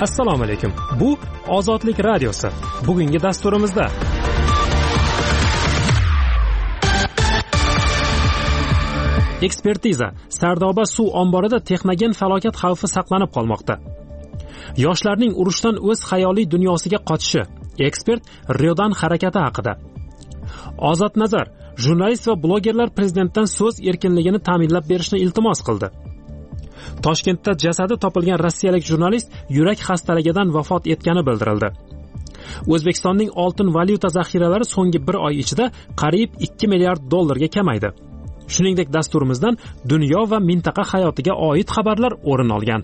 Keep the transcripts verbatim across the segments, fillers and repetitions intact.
Assalomu alaykum. Bu Ozodlik radiosi. Bugungi dasturimizda ekspertiza. Sardoba suv omborida texnogen falokat xavfi saqlanib qolmoqda. Yoshlarning urushdan o'z xayoliy dunyosiga qochishi. Ekspert Riodan harakati haqida. Ozod Nazar, jurnalist va blogerlar prezidentdan so'z erkinligini ta'minlab berishni iltimos qildi. Toshkentda jasadi topilgan rossiyalik jurnalist yurak xastaligidan vafot etgani bildirildi. O'zbekistonning oltin valyuta zaxiralari so'nggi bir oy ichida qariyb ikki milliard dollarga kamaydi. Shuningdek, dasturimizdan dunyo va mintaqa hayotiga oid xabarlar o'rin olgan.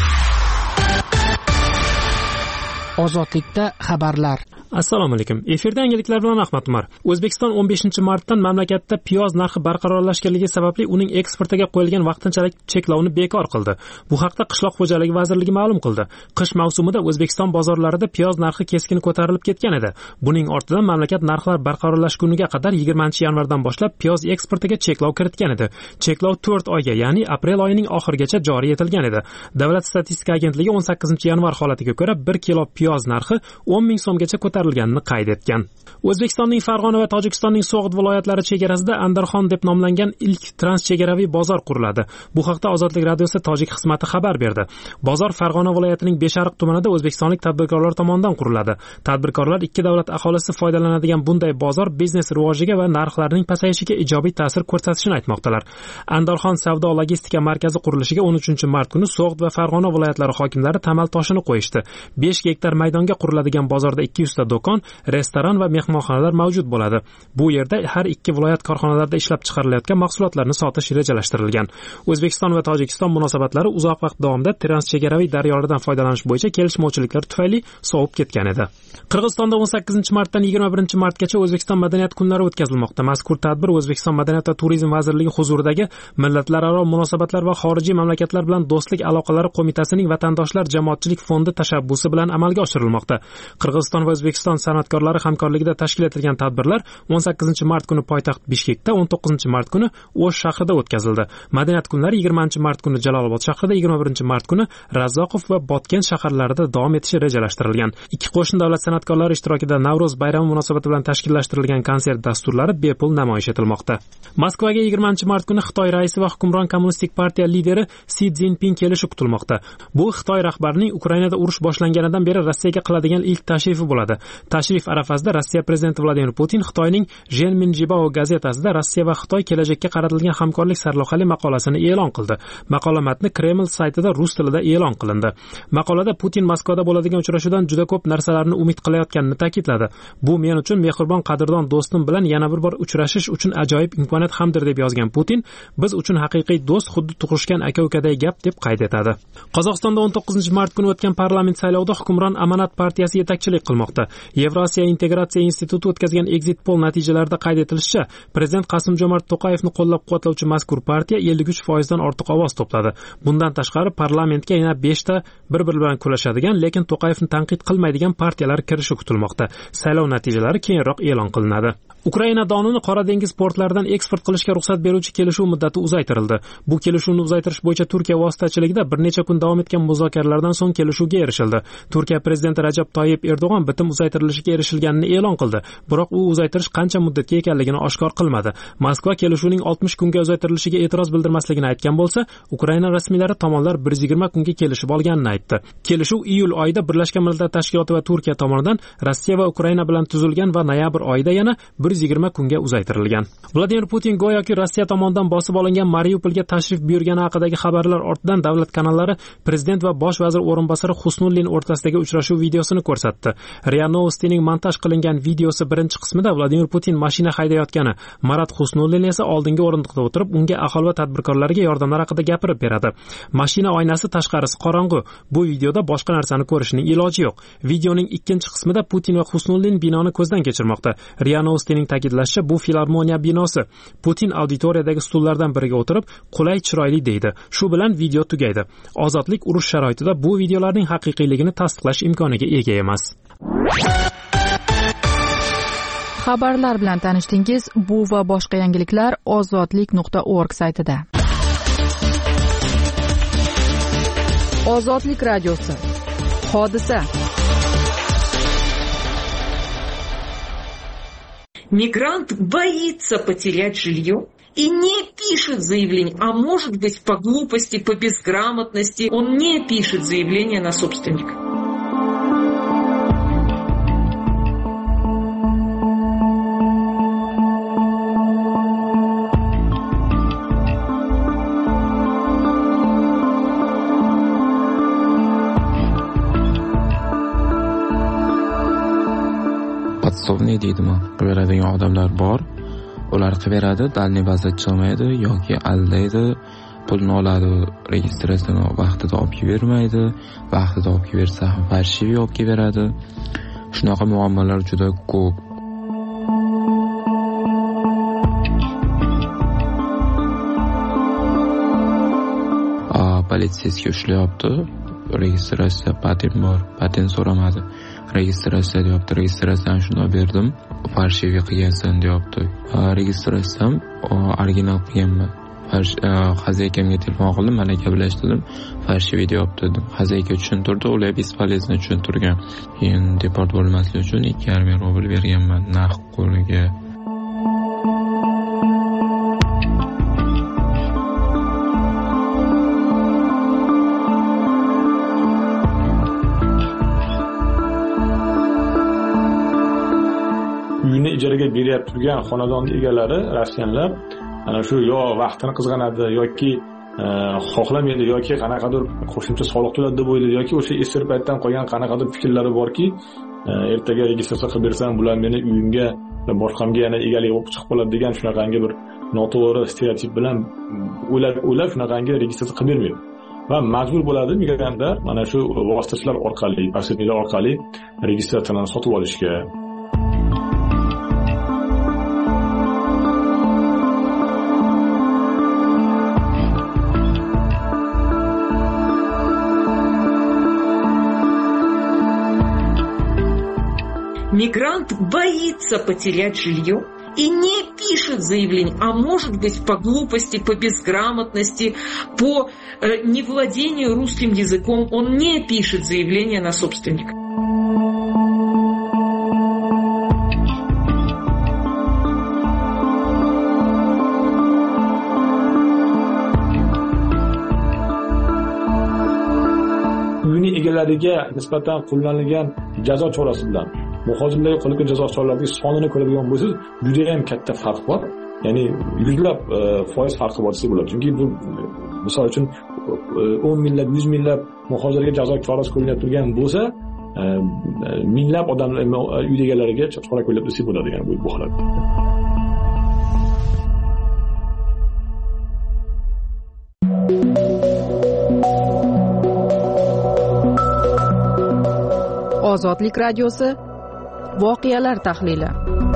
Ozodlikda xabarlar. Assalomu alaykum. Efirda yangiliklar bilan Ahmad Umar. O'zbekiston o'n beshinchi martdan mamlakatda piyoz narxi barqarorlashganligi sababli uning eksportiga qo'yilgan vaqtinchalik cheklovni bekor qildi. Bu haqda Qishloq xo'jaligi vazirligi ma'lum qildi. Qish mavsumida O'zbekiston bozorlarida piyoz narxi keskin ko'tarilib ketgan edi. Buning ortidan mamlakat narxlar barqarorlashguniga qadar yigirmanchi yanvardan boshlab piyoz eksportiga cheklov kiritgan edi. Cheklov to'rt oyga, ya'ni aprel oyining oxirigacha joriy etilgan edi. Davlat statistika agentligi o'n sakkizinchi yanvar holatiga ko'ra bir kilo piyoz narxi o'n ming so'mgacha ko'tarilganini qayd etgan. O'zbekistonning Farg'ona va Tojikistonning So'g'd viloyatlari chegarasida Andarxon deb nomlangan ilk transchegaraviy bozor quriladi. Bu haqda Ozodlik radiosi tojik xizmati xabar berdi. Bozor Farg'ona viloyatining Beshariq tumanida o'zbekistonlik tadbirkorlar tomonidan quriladi. Tadbirkorlar ikki davlat aholisi foydalanadigan bunday bozor biznes rivojiga va narxlarning pasayishiga ijobiy ta'sir ko'rsatishini aytmoqdalar. Andarxon savdo logistika markazi qurilishiga o'n uchinchi mart kuni So'g'd va Farg'ona viloyatlari hokimlari tamal toshini qo'yishdi. besh gektar maydonga quriladigan bozorda ikki yuzta do'kon, restoran va mehmonxonalar mavjud bo'ladi. Bu yerda har ikki viloyat korxonalarida ishlab chiqarilayotgan mahsulotlarni sotish rejalashtirilgan. O'zbekiston va Tojikiston munosabatlari uzoq vaqt davomida transchegaraviy daryolardan foydalanish bo'yicha kelishmovchiliklar tufayli sovib ketgan edi. Qirg'izistonda o'n sakkizinchi martdan yigirma birinchi martgacha O'zbekiston madaniyat kunlari o'tkazilmoqda. Mazkur tadbir O'zbekiston Madaniyat va turizm vazirligi huzuridagi Millatlararo munosabatlar va xorijiy mamlakatlar bilan do'stlik aloqalari qo'mitasining vatandoshlar jamoatchilik fondi tashabbusi bilan amalga oshirilmoqda. Qirg'iziston va O'zbekiston san'atkorlari hamkorligida tashkil etilgan tadbirlar o'n sakkizinchi mart kuni poytaxt Bishkekda, o'n to'qqizinchi mart kuni O'sh shahrida o'tkazildi. Madaniyat kunlari yigirmanchi mart kuni Jalolobod shahrida, yigirma birinchi mart kuni Razzoqov va Botken shaharlarida davom etishi rejalashtirilgan. Ikki qo'shni davlat san'atkorlari ishtirokida Navro'z bayrami munosabati bilan tashkillashtirilgan konsert dasturlari bepul namoyish etilmoqda. Moskvaga yigirmanchi mart kuni Xitoy raisi va hukmron kommunistik partiya lideri Si Szinpin kelishi kutilmoqda. Bu Xitoy rahbarining Ukrainada urush boshlanganidan beri Rossiyaga qiladigan ilk tashrifi bo'ladi. Tashrif arafasida Rossiya prezidenti Vladimir Putin Xitoyning Zhenminjibao gazetasida Rossiya va Xitoy kelajakka qaratilgan hamkorlik sarlavhali maqolasini e'lon qildi. Maqola matni Kreml saytida rus tilida e'lon qilindi. Maqolada Putin Moskvada bo'ladigan uchrashuvdan juda ko'p narsalarni umid qilayotganini ta'kidladi. Bu men uchun mehribon qadrdon do'stim bilan yana bir bor uchrashish uchun ajoyib imkoniyat hamdir deb yozgan Putin, biz uchun haqiqiy do'st xuddi tug'ishgan aka-ukaday gap deb qayd etadi. Qozog'istonda o'n to'qqizinchi mart kuni o'tgan parlament saylovida hukmron Amanat partiyasi yetakchilik qilmoqda. Yevrosiyo integratsiya instituti o'tkazgan exit poll natijalarida qayd etilishicha, prezident Qasim-Jomart To'qayevni qo'llab-quvvatlovchi mazkur partiya ellik uch foizdan ortiq ovoz to'pladi. Bundan tashqari parlamentga yana besh ta bir-bir bilan kurashadigan, lekin To'qayevni tanqid qilmaydigan partiyalar kirishi kutilmoqda. Saylov natijalari keyinroq e'lon qilinadi. Ukraina donini Qora dengiz portlaridan eksport qilishga ruxsat beruvchi kelishuv muddati uzaytirildi. Bu kelishuvni uzaytirish bo'yicha Turkiya vositachiligida bir necha kun davom etgan muzokaralardan so'ng kelishuvga erishildi. Turkiya prezidenti Rajab Toyyib Erdo'g'on bitim uzaytirilishiga erishilganini e'lon qildi. Biroq u uzaytirish qancha muddatga ekanligini oshkor qilmadi. Moskva kelishuvning oltmish kunga uzaytirilishiga e'tiroz bildirmasligini aytgan bo'lsa, Ukraina rasmiylari tomonlar bir yuz yigirma kunga kelishib olganini aytdi. Kelishuv iyul oyida Birlashgan Millatlar Tashkiloti va Turkiya tomonidan Rossiya va Ukraina bilan tuzilgan va noyabr oyida yana bir yuz yigirma kunga uzaytirilgan. Vladimir Putin go'yoki Rossiya tomonidan bosib olingan Mariupolga tashrif buyurgani haqidagi xabarlar ortidan davlat kanallari prezident va bosh vazir o'rinbosari Husnullin o'rtasidagi uchrashuv videosini ko'rsatdi. Ria Novostining montaj qilingan videosi birinchi qismida Vladimir Putin mashina haydayotgani, Marat Husnullin esa oldingi o'rindiqda o'tirib, unga aholi va tadbirkorlarga yordamlar haqida gapirib beradi. Mashina oynasi tashqarisi qorong'u. Bu videoda boshqa narsani ko'rishning iloji yo'q. Videoning ikkinchi qismida Putin va Husnullin binoni ko'zdan kechirmoqda. Ria Novostining ta'kidlashicha, bu filarmoniya binosi. Putin auditoriyadagi stullardan biriga o'tirib, qulay, chiroyli deydi. Shu bilan video tugaydi. Ozodlik urush sharoitida bu videolarning haqiqiyligini tasdiqlash imkoniga ega emas. Xabarlar bilan tanishdingiz. Bu va boshqa yangiliklar ozodlik nuqta org saytida. Ozodlik radiosi. Hodisa. Мигрант боится потерять жилье и не пишет заявление, а может быть по глупости, по безграмотности, он не пишет заявление на собственника. Podsovniy deydimi, beradigan odamlar bor. Ular qiveradi, dalniy bazda chiqmaydi yoki aldaydi, pulni oladi, registratsiyani vaqtida olib bermaydi, vaqtida olib bersa ham farshivi olib beradi. Shunaqa muammolar juda ko'p. A, politsiyasiga ushlayapti. Registratsiya patent bor, patent so'ramadi. Registratsiya deyapti, registratsiyani shunday berdim, farshivi qilgansan deyapti. Registratsiyam original qilganman. Xazakamga telefon qildim, mana gaplashdim, farshivi deyapti dedim. Xazayka tushuntirdi, ular bespolezno tushuntirgan. Endi deport bo'lmaslik uchun ikki yarim ming rubl berganman naqd qo'liga. Uyini ijaraga berib turgan xonadonning egalari rossiyanlar ana shu yo vaqtini qizg'anadi yoki xohlamaydi yoki qanaqadir qo'shimcha soliq to'ladi deb o'ylaydi yoki o'sha eski paytdan qolgan qanaqadir fikrlari borki, ertaga registratsiya qilib bersam bular meni uyimga va boshqamga yana egalik bo'lib chiqib qoladi degan shunaqangi bir noto'g'ri stereotip bilan o'ylab o'ylab shunaqangi registratsiya qilib bermaydi. Va majbur bo'ladi migrantlar mana shu vositachilar orqali, posredniklar orqali registratsiyani sotib olishga. Мигрант боится потерять жилье и не пишет заявление, а может быть по глупости, по безграмотности, по э, невладению русским языком, он не пишет заявление на собственника. Uyning egalariga nisbatan qo'llanilgan jazo chorasi bilan muhojirlarga qo'llanilgan jazo choralarining sonini ko'radigan bo'lsangiz, juda ham katta farq bor. Ya'ni yuzlab foiz farqi bor desa bo'ladi. Chunki bu misol uchun o'n minglab, yuz minglab muhojirlarga jazo chorasi qo'llanib turgan bo'lsa, minglab odamlar uy egalariga chora qo'llab desa bo'ladi, ya'ni bu holat. Ozodlik radiosi voqealar tahlili.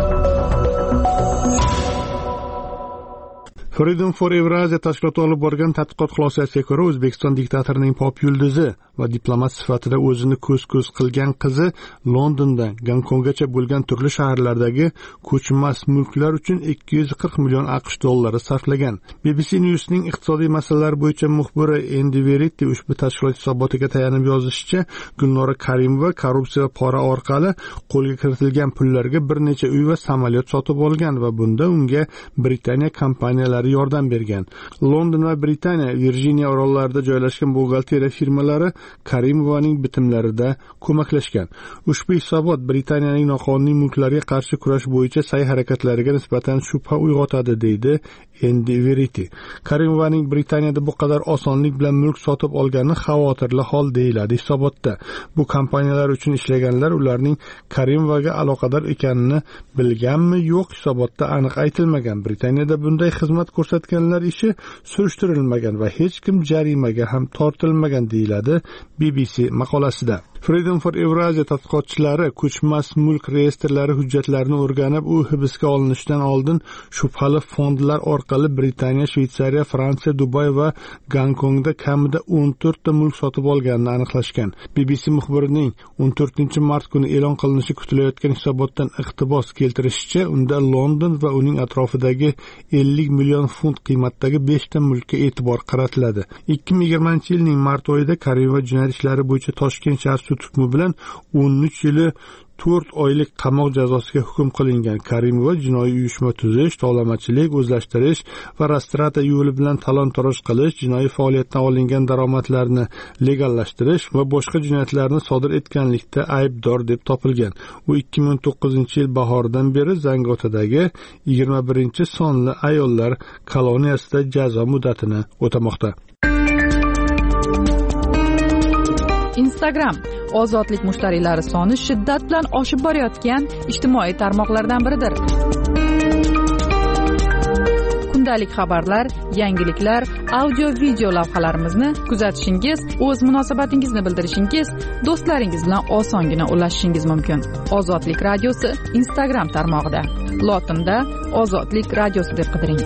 Freedom for Eurasia tashkiloti olib borgan tadqiqot xulosasiga ko'ra, O'zbekiston diktatorining pop yulduzi va diplomat sifatida o'zini ko'z-ko'z qilgan qizi Londondan Gonkonggacha bo'lgan turli shaharlardagi ko'chmas mulklar uchun ikki yuz qirq million AQSh dollari sarflagan. B B C News'ning iqtisodiy masalalar bo'yicha muxbiri Endi Verity ushbu tashkilot hisobotiga tayanib yozishicha, Gulnora Karimova korrupsiya va pora orqali qo'lga kiritilgan pullarga bir necha uy va samolyot sotib olgan va bunda unga Britaniya kompaniyalari yordam bergan. London va Britaniya Virjiniya orollarida joylashgan buxgalteriya firmalari Karimovaning bitimlarida ko'maklashgan. Ushbu hisobot Britaniyaning noqonuniy mulklarga qarshi kurash bo'yicha sa'y-harakatlariga nisbatan shubha uyg'otadi, deydi Endi Verity. Karimovaning Britaniyada bu qadar osonlik bilan mulk sotib olgani xavotirli hol, deyiladi hisobotda. Bu kompaniyalar uchun ishlaganlar ularning Karimovaga aloqador ekanini bilganmi, yo'q, hisobotda aniq aytilmagan. Britaniyada bunday xizmat ko'rsatganlar ishi surishtirilmagan va hech kim jarimaga ham tortilmagan, deyiladi B B C maqolasida. Freedom for Eurasia tadqiqotchilari ko'chmas mulk reyestrlari hujjatlarini o'rganib, u hibsga olinishidan oldin shubhali fondlar orqali Britaniya, Shveysariya, Fransiya, Dubay va Gonkongda kamida o'n to'rtta mulk sotib olganini aniqlashgan. B B C muxbirining o'n to'rtinchi mart kuni e'lon qilinishi kutilayotgan hisobotdan iqtibos keltirishicha, unda London va uning atrofidagi ellik million million funt qiymatidagi beshta mulkka e'tibor qaratiladi. ikki ming yigirmanchi yilning mart oyida Karimova jinoyat ishlari bo'yicha Toshkent shahar sud hukmi bilan o'n uch yili to'rt oylik qamoq jazosiga hukm qilingan. Karimova jinoiy uyushma tuzish, tovlamachilik, o'zlashtirish va rastrata yo'li bilan talon-toroj qilish, jinoiy faoliyatdan olingan daromadlarni legallashtirish va boshqa jinoyatlarni sodir etganlikda aybdor deb topilgan. U ikki ming o'n to'qqizinchi yil bahoridan beri Zangiotadagi yigirma birinchi sonli ayollar koloniyasida jazo muddatini o'tamoqda. Instagram ozodlik mushtariylari soni shiddat bilan oshib borayotgan ijtimoiy tarmoqlardan biridir. Kundalik xabarlar, yangiliklar, audio-video lavhalarimizni kuzatishingiz, o'z munosabatingizni bildirishingiz, do'stlaringiz bilan osongina ulashishingiz mumkin. Ozodlik radiosi Instagram tarmog'ida. Lotinda Ozodlik radiosi deb qidiring.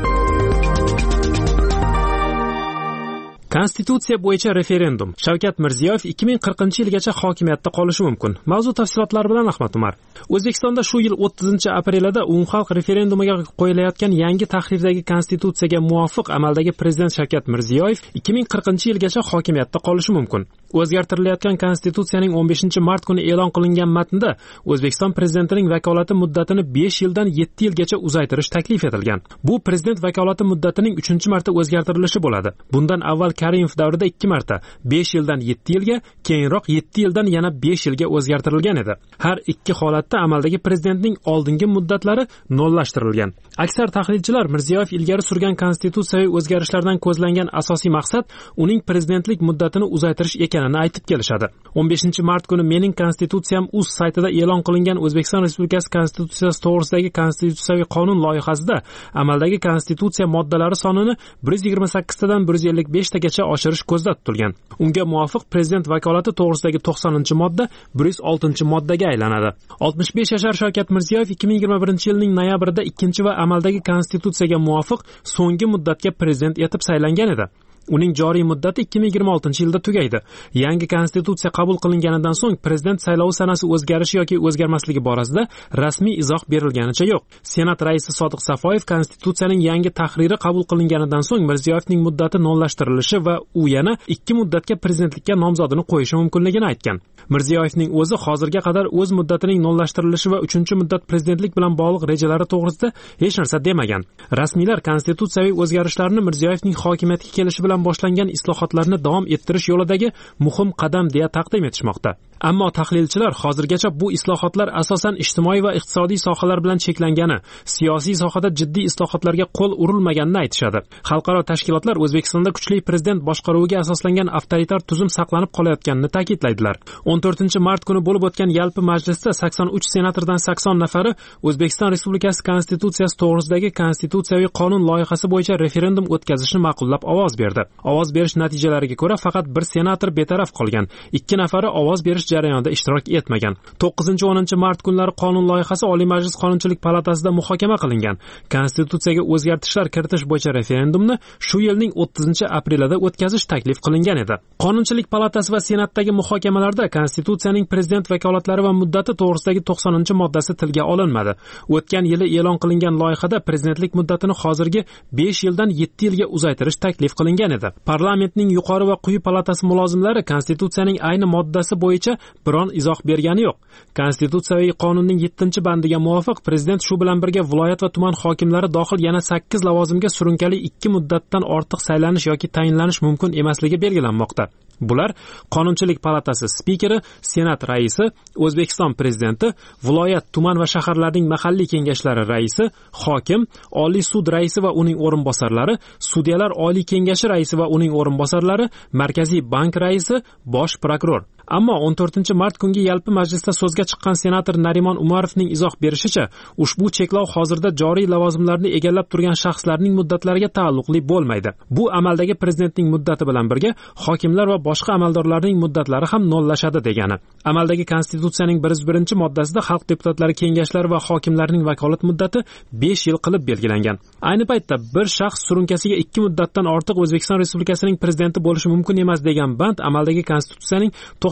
Konstitutsiya bo'yicha referendum. Shavkat Mirziyoyev ikki ming qirqinchi yilgacha hokimiyatda qolishi mumkin. Mavzu tafsilotlari bilan Ahmad Umar. O'zbekistonda shu yil o'ttizinchi aprelida umumxalq referendumiga qo'yilayotgan yangi tahrifdagi konstitutsiyaga muvofiq amaldagi prezident Shavkat Mirziyoyev ikki ming qirqinchi yilgacha hokimiyatda qolishi mumkin. O'zgartirilayotgan konstitutsiyaning o'n beshinchi mart kuni e'lon qilingan matnda O'zbekiston prezidentining vakolati muddatini besh yildan yetti yilgacha uzaytirish taklif etilgan. Bu prezident vakolati muddatining uchinchi marta o'zgartirilishi bo'ladi. Bundan avval Karimov davrida ikki marta besh yildan yetti yilga, keyinroq yetti yildan yana besh yilga o'zgartirilgan edi. Har ikki holatda amaldagi prezidentning oldingi muddatlari nollashtirilgan. Aksar tahlilchilar Mirziyoyev ilgari surgan konstitutsiyaviy o'zgarishlardan ko'zlangan asosiy maqsad uning prezidentlik muddatini uzaytirish ekanini aytib kelishadi. o'n beshinchi mart kuni Mening konstitutsiyam uz saytida e'lon qilingan O'zbekiston Respublikasi konstitutsiyasi to'g'risidagi konstitutsiyaviy qonun loyihasida amaldagi konstitutsiya moddalari sonini bir yuz yigirma sakkiztadan bir yuz ellik beshta oshirish ko'zda tutilgan. Unga muvofiq prezident vakolati to'g'risidagi to'qsoninchi modda bir yuz oltinchi moddaga aylanadi. oltmish besh yashar Shavkat Mirziyoyev ikki ming yigirma birinchi yilning noyabrida ikkinchi va amaldagi konstitutsiyaga muvofiq so'nggi muddatga prezident etib saylangan edi. Uning joriy muddati ikki ming yigirma oltinchi yilda tugaydi. Yangi konstitutsiya qabul qilinganidan so'ng prezident saylovi sanasi o'zgarishi yoki o'zgarmasligi borasida rasmiy izoh berilganicha yo'q. Senat raisi Sodiq Safoyev konstitutsiyaning yangi tahriri qabul qilinganidan so'ng Mirziyoyevning muddati nollashtirilishi va u yana ikki muddatga prezidentlikka nomzodini qo'yishi mumkinligini aytgan. Mirziyoyevning o'zi hozirga qadar o'z muddatining nollashtirilishi va uchinchi muddat prezidentlik bilan bog'liq rejalari to'g'risida hech narsa demagan. Rasmiylar konstitutsiyaviy o'zgarishlarni Mirziyoyevning hokimiyatga kelishi bilan boshlangan islohotlarni davom ettirish yo'lidagi muhim qadam deya taqdim etishmoqda. Ammo tahlilchilar hozirgacha bu islohotlar asosan ijtimoiy va iqtisodiy sohalar bilan cheklangani, siyosiy sohada jiddiy islohotlarga qo'l urilmaganini aytishadi. Xalqaro tashkilotlar O'zbekistonda kuchli prezident boshqaruviga asoslangan avtoritar tuzum saqlanib qolayotganini ta'kidlaydilar. o'n to'rtinchi mart kuni bo'lib o'tgan yalpi majlisda sakson uch senatordan sakson nafari O'zbekiston Respublikasi konstitutsiyasi to'g'risidagi konstitutsiyaviy qonun loyihasi bo'yicha referendum o'tkazishni ma'qullab ovoz berdi. Ovoz berish natijalariga ko'ra faqat bir senator betaraf qolgan. ikki nafari ovoz berish jarayonida ishtirok etmagan. to'qqizinchi o'ninchi mart kunlari qonun loyihasi Oliy Majlis Qonunchilik palatasida muhokama qilingan. Konstitutsiyaga o'zgartishlar kiritish bo'yicha referendumni shu yilning o'ttizinchi aprelida o'tkazish taklif qilingan edi. Qonunchilik palatasi va Senatdagi muhokamalarda konstitutsiyaning prezident vakolatlari va muddati to'g'risidagi to'qsoninchi moddasi tilga olinmadi. O'tgan yili e'lon qilingan loyihada prezidentlik muddatini hozirgi besh yildan yetti yilga uzaytirish taklif qilingan edi. Parlamentning yuqori va quyi palatasi mulozimlari konstitutsiyaning ayni moddasi bo'yicha biron izoh bergani yo'q. Konstitutsiyaviy qonunning yettinchi bandiga muvofiq prezident shu bilan birga viloyat va tuman hokimlari dohil yana sakkiz lavozimga surunkali ikki muddatdan ortiq saylanish yoki tayinlanish mumkin emasligi belgilanmoqda. Bular Qonunchilik palatasi spikeri, Senat raisi, O'zbekiston prezidenti, viloyat, tuman va shaharlarning mahalliy kengashlari raisi, hokim, Oliy sud raisi va uning o'rinbosarlari, sudyalar Oliy kengashi raisi va uning o'rinbosarlari, Markaziy bank raisi, bosh prokuror. Ammo o'n to'rtinchi mart kungi yalpi majlisda so'zga chiqqan senator Narimon Umarovning izoh berishicha, ushbu cheklov hozirda joriy lavozimlarni egallab turgan shaxslarning muddatlariga taalluqli bo'lmaydi. Bu amaldagi prezidentning muddati bilan birga hokimlar va boshqa amaldorlarning muddatlari ham nollashadi degani. Amaldagi konstitutsiyaning bir yuz birinchi moddasida xalq deputatlari kengashlari va hokimlarning vakolat muddati besh yil qilib belgilangan. Ayni paytda bir shaxs surunkasiga ikki muddatdan ortiq O'zbekiston Respublikasining prezidenti bo'lishi mumkin emas degan band amaldagi konstitutsiyaning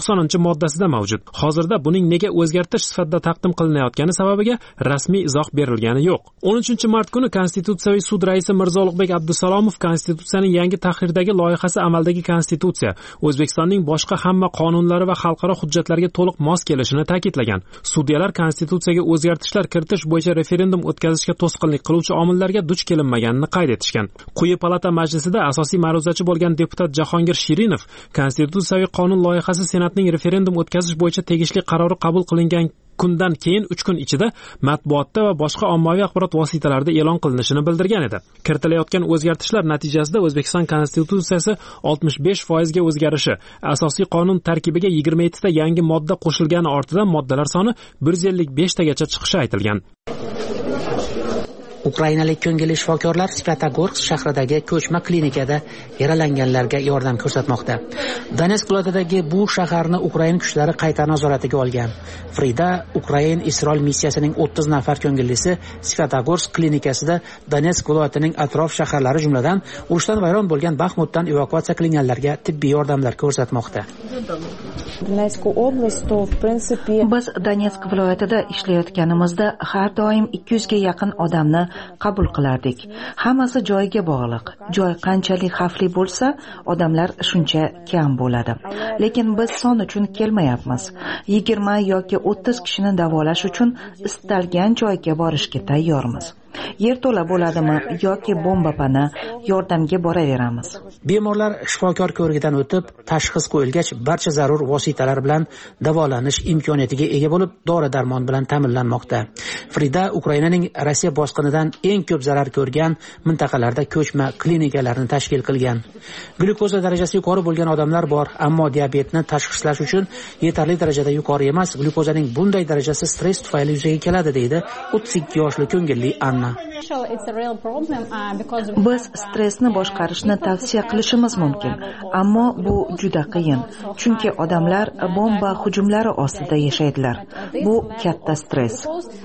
to'qsoninchi moddasida mavjud. Hozirda buning nega o'zgartirish sifatida taqdim qilinayotgani sababiga rasmiy izoh berilgani yo'q. o'n uchinchi mart kuni Konstitutsiyaviy sud raisi Mirzo Ulug'bek Abdusalomov Konstitutsiyaning yangi tahrirdagi loyihasi amaldagi konstitutsiya, O'zbekistonning boshqa hamma qonunlari va xalqaro hujjatlarga to'liq mos kelishini ta'kidlagan. Sudyalar konstitutsiyaga o'zgartishlar kiritish bo'yicha referendum o'tkazishga to'sqinlik qiluvchi omillarga duch kelinmaganini qayd etishgan. Quyi palata majlisida asosiy ma'ruzachi bo'lgan deputat Jahongir Shirinov konstitutsiyaviy qonun loyihasi Senatning referendum o'tkazish bo'yicha tegishli qarori qabul qilingan kundan keyin uch kun ichida matbuotda va boshqa ommaviy axborot vositalarida e'lon qilinishini bildirgan edi. Kiritilayotgan o'zgartishlar natijasida O'zbekiston konstitutsiyasi oltmish besh foiz ga o'zgarishi, asosiy qonun tarkibiga yigirma yetti ta yangi modda qo'shilgani ortidan moddalar soni bir yuz ellik besh tagacha chiqishi aytilgan. Ukrainalik ko'ngilli shifokorlar Svyatogorsk shahridagi ko'chma klinikada yaralanganlarga yordam ko'rsatmoqda. Donetsk viloyatidagi bu shaharni Ukraina kuchlari qayta nazoratiga olgan. Frida Ukrain Isroil missiyasining o'ttiz nafar ko'ngillisi Svyatogorsk klinikasida Donetsk viloyatining atrof shaharlari jumladan urushdan vayron bo'lgan Baxmutdan evakuatsiya qilinganlarga tibbiy yordamlar ko'rsatmoqda. Biz Donetsk viloyatida ishlayotganimizda har doim ikki yuz ga yaqin odamni qabul qilardik. Hammasi joyiga bog'liq. Joy qanchalik xavfli bo'lsa, odamlar shuncha kam bo'ladi. Lekin biz son uchun kelmayapmiz. yigirma yoki o'ttiz kishini davolash uchun istalgan joyga borishga tayyormiz. Yerto'la bo'ladimi yoki bomba pana yordamga boraveramiz. Bemorlar shifokor ko'rigidan o'tib, tashxis qo'yilgach, barcha zarur vositalar bilan davolanish imkoniyatiga ega bo'lib, dori-darmon bilan ta'minlanmoqda. Frida Ukrainaning Rossiya bosqinidan eng ko'p zarar ko'rgan mintaqalarda ko'chma klinikalarni tashkil qilgan. Glyukoza darajasi yuqori bo'lgan odamlar bor, ammo diabetni tashxislash uchun yetarli darajada yuqori emas. Glyukozaning bunday darajasi stress tufayli yuzaga keladi, deydi o'ttiz ikki yoshli ko'ngilli Anna. Biz stressni boshqarishni tavsiya qilishimiz mumkin, ammo bu juda qiyin, chunki odamlar bomba hujumlari ostida yashaydilar. Bu katta stress.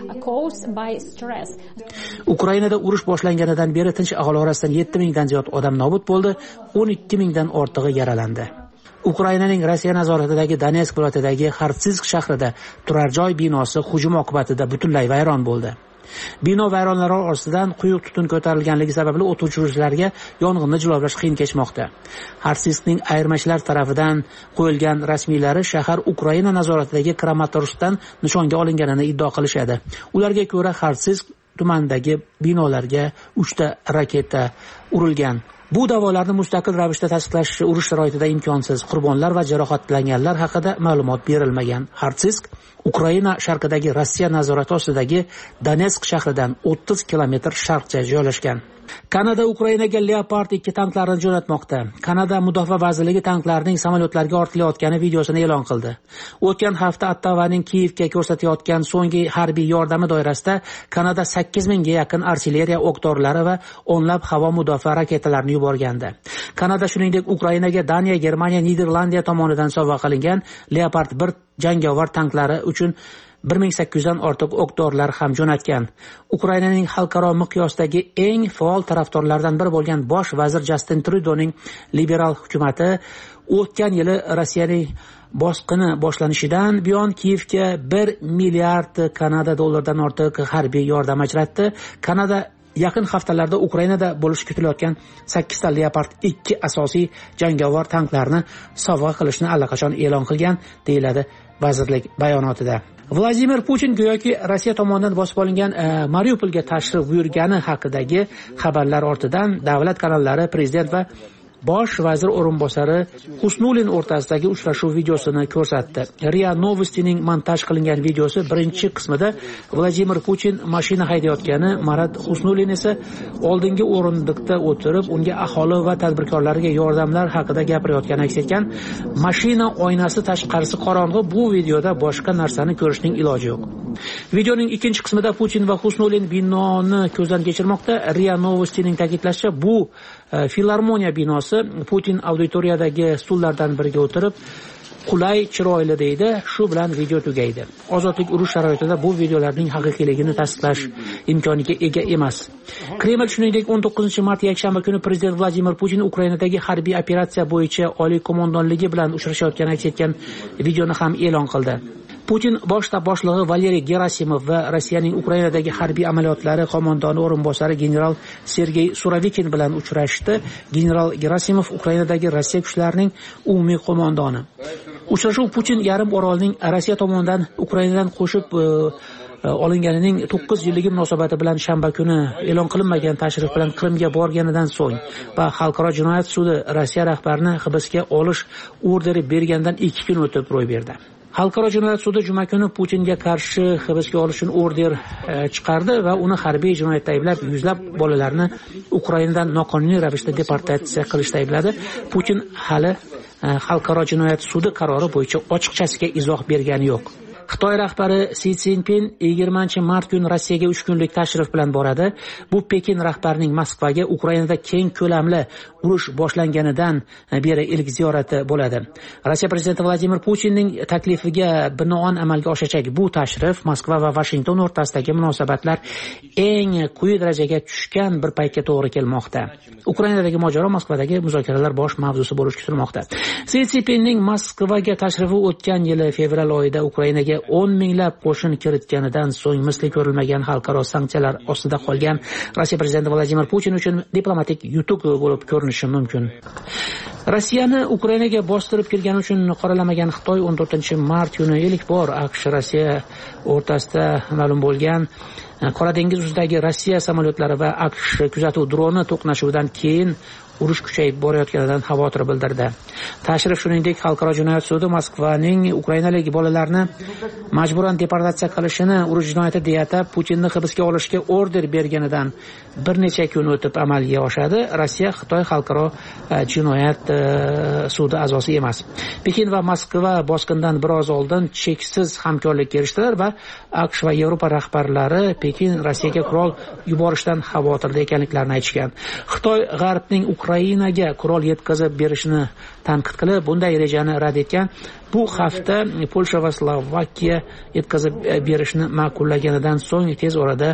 Ukrainada urush boshlanganidan beri tinch aholi orasidan yetti mingdan ziyod odam nobud bo'ldi, o'n ikki mingdan ortig'i yaralandi. Ukrainaning Rossiya nazoratidagi Donetsk viloyatidagi Xartsinsk shahrida turar joy binosi hujum oqibatida butunlay vayron bo'ldi. Bino vayronlari orasidan quyuq tutun ko'tarilganligi sababli o't o'chiruvchilarga yong'inni jilovlash qiyin kechmoqda. Xartsinskning ayirmachilar tarafidan qo'yilgan rasmiylari shahar Ukraina nazoratidagi Kramatorskdan nishonga olinganini iddao qilishadi. Ularga ko'ra Xartsinsk tumanidagi binolarga uchta raketa urilgan. Bu da'volarni mustaqil ravishda tasdiqlash urush sharoitida imkonsiz. Qurbonlar va jarohatlanganlar haqida ma'lumot berilmagan. Xartsinsk Ukraina sharqidagi Rossiya nazorati ostidagi Donetsk shahridan o'ttiz kilometr sharqcha joylashgan. Kanada Ukrainaga Leopard ikki tanklarini jo'natmoqda. Kanada Mudofaa vazirligi tanklarning samolyotlarga ortilayotgani videosini e'lon qildi. O'tgan hafta Ottavaning Kiyevga ko'rsatayotgan so'nggi harbiy yordami doirasida Kanada sakkiz mingga yaqin artilleriya o'q-dorilar va o'nlab havo mudofaa raketalarini yuborgandi. Kanada shuningdek Ukrainaga Daniya, Germaniya, Niderlandiya tomonidan sovg'a qilingan Leopard bir jangovar tanklari uchun bir ming sakkiz yuzdan ortiq o'q-dorilar ham jo'natgan. Ukrainaning xalqaro miqyosdagi eng faol tarafdorlaridan biri bo'lgan bosh vazir Justin Trudeauning liberal hukumati o'tgan yili Rossiyaning bosqini boshlanishidan buyon Kiyevga bir milliard Kanada dollaridan ortiq harbiy yordam ajratdi. Kanada yaqin haftalarda Ukrainada bo'lishi kutilayotgan sakkiz ta Leopard ikki asosiy jangovar tanklarni sovg'a qilishni allaqachon e'lon qilgan, deyiladi vazirlik bayonotida. Vladimir Putin go'yoki Rossiya tomonidan bosib olingan e, Mariupolga tashrif buyurgani haqidagi xabarlar ortidan davlat kanallari prezident va bosh vazir o'rinbosari Husnulin o'rtasidagi uchrashuv videosini ko'rsatdi. Ria Novostining montaj qilingan videosi birinchi qismida Vladimir Putin mashina haydayotgani, Marat Husnulin esa oldingi o'rindiqda o'tirib, unga aholi va tadbirkorlarga yordamlar haqida gapirayotgani aks etgan. Mashina oynasi tashqarisi qorong'u, bu videoda boshqa narsani ko'rishning iloji yo'q. Videoning ikkinchi qismida Putin va Husnulin binoni ko'zdan kechirmoqda. Ria Novostining ta'kidlashicha, bu e, filarmoniya binosi. Putin auditoriyadagi stullardan biriga o'tirib, qulay, chiroyli deydi. Shu bilan video tugaydi. Ozodlik urush sharoitida bu videolarning haqiqiyligini tasdiqlash imkoniga ega emas. Kreml shuningdek o'n to'qqizinchi mart yakshanba kuni prezident Vladimir Putin Ukrainadagi harbiy operatsiya bo'yicha oliy qo'mondonligi bilan uchrashayotgani aks etgan videoni ham e'lon qildi. Putin bosh shtab boshlig'i Valeriy Gerasimov va Rossiyaning Ukrainadagi harbiy amaliyotlari qo'mondoni o'rinbosari general Sergey Suravikin bilan uchrashdi. General Gerasimov Ukrainadagi Rossiya kuchlarining umumiy qo'mondoni. Uchrashuv Putin yarim orolning Rossiya tomonidan Ukrainadan qo'shib olinganining to'qqiz yilligi munosabati bilan shanba kuni e'lon qilinmagan tashrif bilan Qrimga borganidan so'ng va Xalqaro jinoyat sudi Rossiya rahbarini hibsga olish orderi bergandan ikki kun o'tib ro'y berdi. Xalqaro jinoyat sudi juma kuni Putinga qarshi hibsga olish uchun order chiqardi va uni harbiy jinoyatda ayblab, yuzlab bolalarni Ukrainadan noqonuniy ravishda deportatsiya qilishda aybladi. Putin hali Xalqaro jinoyat sudi qarori bo'yicha ochiqchasiga izoh bergani yo'q. Xitoy rahbari Si Szinpin yigirmanchi mart kuni Rossiyaga uch kunlik tashrif bilan boradi. Bu Pekin rahbarining Moskvaga Ukrainada keng ko'lamli urush boshlanganidan beri ilk ziyorati bo'ladi. Rossiya prezidenti Vladimir Putinning taklifiga binoan amalga oshajak bu tashrif Moskva va Washington o'rtasidagi munosabatlar eng quyi darajaga tushgan bir paytga to'g'ri kelmoqda. Ukrainadagi mojaro Moskvadagi muzokaralar bosh mavzusi bo'lishi kutilmoqda. Si Szinpinning Moskvaga tashrifi o'tgan yili fevral oyida Ukrainaga o'n minglab qo'shin kiritganidan so'ng misli ko'rilmagan xalqaro sanksiyalar ostida qolgan Rossiya prezidenti Vladimir Putin uchun diplomatik yutuq bo'lib ko'rinishi mumkin. Rossiyani Ukrainaga bostirib kirgani uchun qoralamagan Xitoy o'n to'rtinchi mart kuni ilk bor AQSh Rossiya o'rtasida ma'lum bo'lgan Qora dengiz ustidagi Rossiya samolyotlari va AQSh kuzatuv droni to'qnashuvidan keyin urush kuchayib borayotganidan xavotir bildirdi. Tashrif shuningdek Xalqaro jinoyat sudi Moskvaning ukrainalik bolalarni majburan deportatsiya qilishini urush jinoyati deya atab Putinni hibsga olishga order berganidan bir necha kun o'tib amalga oshadi. Rossiya Xitoy Xalqaro jinoyat sudi a'zosi emas. Pekin va Moskva bosqindan biroz oldin cheksiz hamkorlikka erishdilar va AQSh va Yevropa rahbarlari Pekin Rossiyaga qurol yuborishdan xavotirda ekanliklarini aytishgan. Xitoy G'arbning Ukrainaga qurol yetkazib berishini tanqid qilib, bunday rejani rad etgan. Bu hafta Polsha va Slovakiya yetkazib berishni ma'qullaganidan so'ng tez orada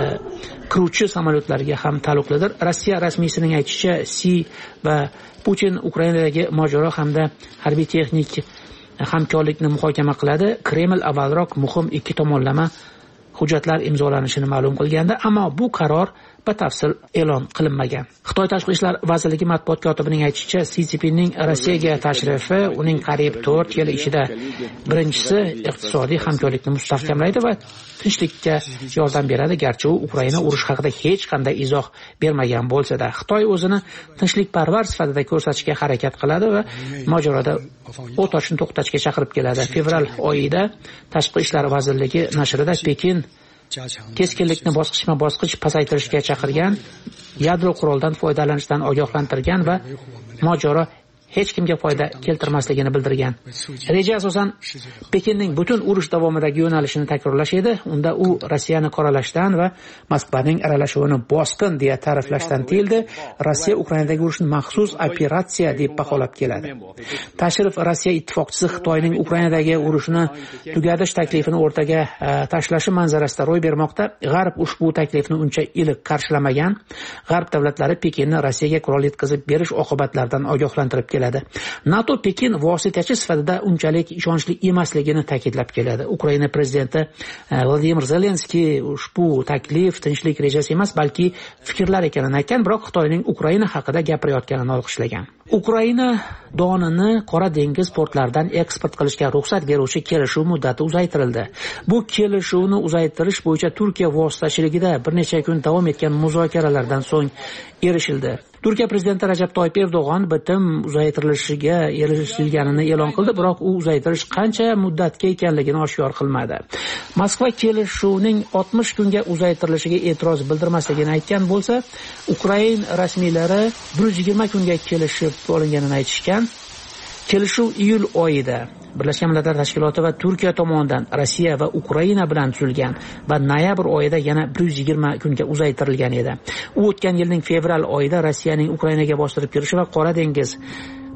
qiruvchi samolyotlarga ham taalluqlidir. Rossiya rasmiysining aytishicha, Si va Putin Ukrainadagi mojaro hamda harbiy texnik hamkorlikni muhokama qiladi. Kreml avvalroq muhim ikki tomonlama hujjatlar imzolanishini ma'lum qilgandi, ammo bu qaror batafsil e'lon qilinmagan. Xitoy tashqi ishlar vazirligi matbuot kotibining aytishicha, Si Szinpinning Rossiyaga tashrifi uning qariyb to'rt yil ichida birinchisi iqtisodiy hamkorlikni mustahkamlaydi va tinchlikka yordam beradi, garchi u Ukraina urush haqida hech qanday izoh bermagan bo'lsa-da. Xitoy o'zini tinchlikparvar sifatida ko'rsatishga harakat qiladi va mojaroda o't ochishni to'xtatishga chaqirib keladi. Fevral oyida tashqi ishlar vazirligi nashrida Pekin keskinlikni bosqichma-bosqich pasaytirishga chaqirgan, yadro quroldan foydalanishdan ogohlantirgan va mojaro hech kimga foyda keltirmasligini bildirgan. Reja asosan Pekinning butun urush davomidagi yo'nalishini takrorlash edi. Unda u Rossiyani qoralashdan va Moskvaning aralashuvini bosqin deya ta'riflashdan tiyildi. Rossiya Ukrainadagi urushni maxsus operatsiya deb baholab keladi. Tashrif Rossiya ittifoqchisi Xitoyning Ukrainadagi urushni tugatish taklifini o'rtaga tashlashi manzarasida ro'y bermoqda. G'arb ushbu taklifni uncha iliq qarshilamagan. G'arb davlatlari Pekinni Rossiyaga qurol yetkazib berish oqibatlaridan ogohlantirib NATO Pekin vositachi sifatida unchalik ishonchli emasligini ta'kidlab keladi. Ukraina prezidenti Vladimir Zelenskiy ushbu taklif tinchlik rejasi emas, balki fikrlar ekanini aytgan, biroq Xitoyning Ukraina haqida gapirayotganini olqishlagan. Ukraina donini Qora dengiz portlaridan eksport qilishga ruxsat beruvchi kelishuv muddati uzaytirildi. Bu kelishuvni uzaytirish bo'yicha Turkiya vositachiligida bir necha kun davom etgan muzokaralardan so'ng erishildi. Turkiya prezidenti Rajab Toyyib Erdo'g'on bitim uzaytirilishiga erishilganini e'lon qildi, biroq u uzaytirish qancha muddatga ekanligini oshkor qilmadi. Moskva kelishuvning oltmish kunga uzaytirilishiga e'tiroz bildirmasligini aytgan bo'lsa, Ukraina rasmiylari bir yuz yigirma kunga kelishib olinganini aytishgan. Kelishuv iyul oyida Birlashgan Millatlar Tashkiloti va Turkiya tomonidan Rossiya va Ukraina bilan tuzilgan va noyabr oyida yana bir yuz yigirma kunga uzaytirilgan edi. U o'tgan yilning fevral oyida Rossiyaning Ukrainaga bostirib kirishi va Qora dengiz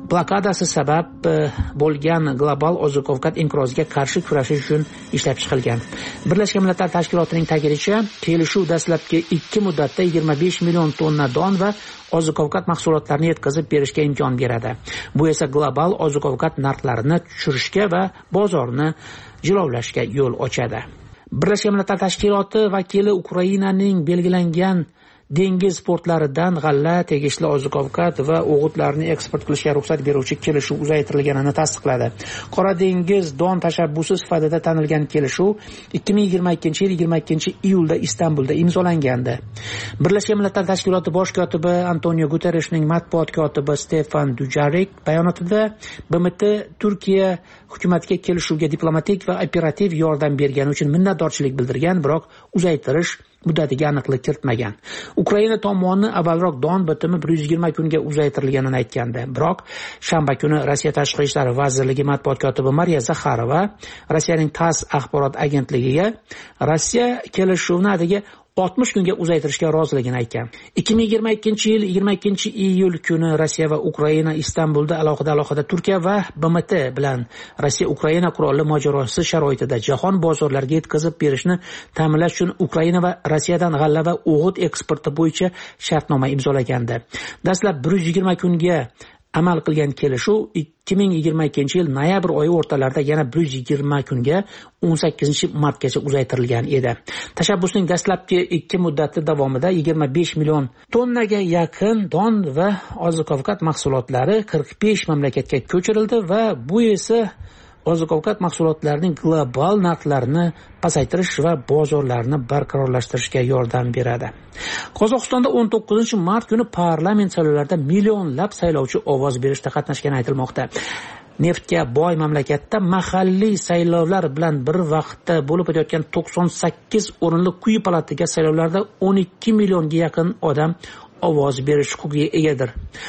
blokadasi sabab bo'lgan global oziq-ovqat inqiroziga qarshi kurashish uchun ishlab chiqilgan. Birlashgan Millatlar Tashkilotining ta'kidlashicha, kelishuv dastlabki ikki muddatda yigirma besh million tonna don va oziq-ovqat mahsulotlarini yetkazib berishga imkon beradi. Bu esa global oziq-ovqat narxlarini tushirishga va bozorni jilovlashga yo'l ochadi. Birlashgan Millatlar Tashkiloti vakili Ukrainaning belgilangan dengiz portlaridan g'alla, tegishli oziq-ovqat va o'g'itlarni eksport qilishga ruxsat beruvchi kelishuv uzaytirilganini tasdiqladi. Qora dengiz don tashabbusi sifatida tanilgan kelishuv ikki ming yigirma ikkinchi yil yigirma ikkinchi iyulda Istanbulda imzolangandi. Birlashgan Millatlar Tashkiloti bosh kotibi Antonio Guterreshning matbuot kotibi Stefan Dujarric bayonotida B M T Turkiya hukumatiga kelishuvga diplomatik va operativ yordam bergani uchun minnatdorchilik bildirgan, biroq uzaytirish muddatiga aniqlik kiritmagan. Ukraina tomoni avvalroq don bitimi bir yuz yigirma kunga uzaytirilganini aytgandi. Biroq shanba kuni Rossiya Tashqi ishlar vazirligi matbuot kotibi Mariya Zakharova Rossiyaning TASS axborot agentligiga Rossiya kelishuvni atigi oltmish kunga uzaytirishga roziligini aytgan. ikki ming yigirma ikkinchi yil yigirma ikkinchi iyul kuni Rossiya va Ukraina Istanbulda alohida alohida Turkiya va B M T bilan Rossiya Ukraina qurolli mojarosi sharoitida jahon bozorlariga yetkazib berishni ta'minlash uchun Ukraina va Rossiyadan g'alla va o'g'it eksporti bo'yicha shartnoma imzolagandi. Dastlab bir yuz yigirma kunga amal qilgan kelishuv ikki ming yigirma ikkinchi yil noyabr oyi o'rtalarida yana bir yuz yigirma kunga o'n sakkizinchi martgacha uzaytirilgan edi. Tashabbusning dastlabki ikki muddati davomida yigirma besh million tonnaga yaqin don va oziq-ovqat mahsulotlari qirq besh mamlakatga ko'chirildi va bu esa oziq-ovqat mahsulotlarining global narxlarini pasaytirish va bozorlarni barqarorlashtirishga yordam beradi. Qozog'istonda o'n to'qqizinchi mart kuni parlament saylovlarida millionlab saylovchi ovoz berishda qatnashgani aytilmoqda. Neftga boy mamlakatda mahalliy saylovlar bilan bir vaqtda bo'lib o'tayotgan to'qson sakkiz o'rinli quyi palataga saylovlarda o'n ikki millionga yaqin odam ovoz berish huquqiga egadir.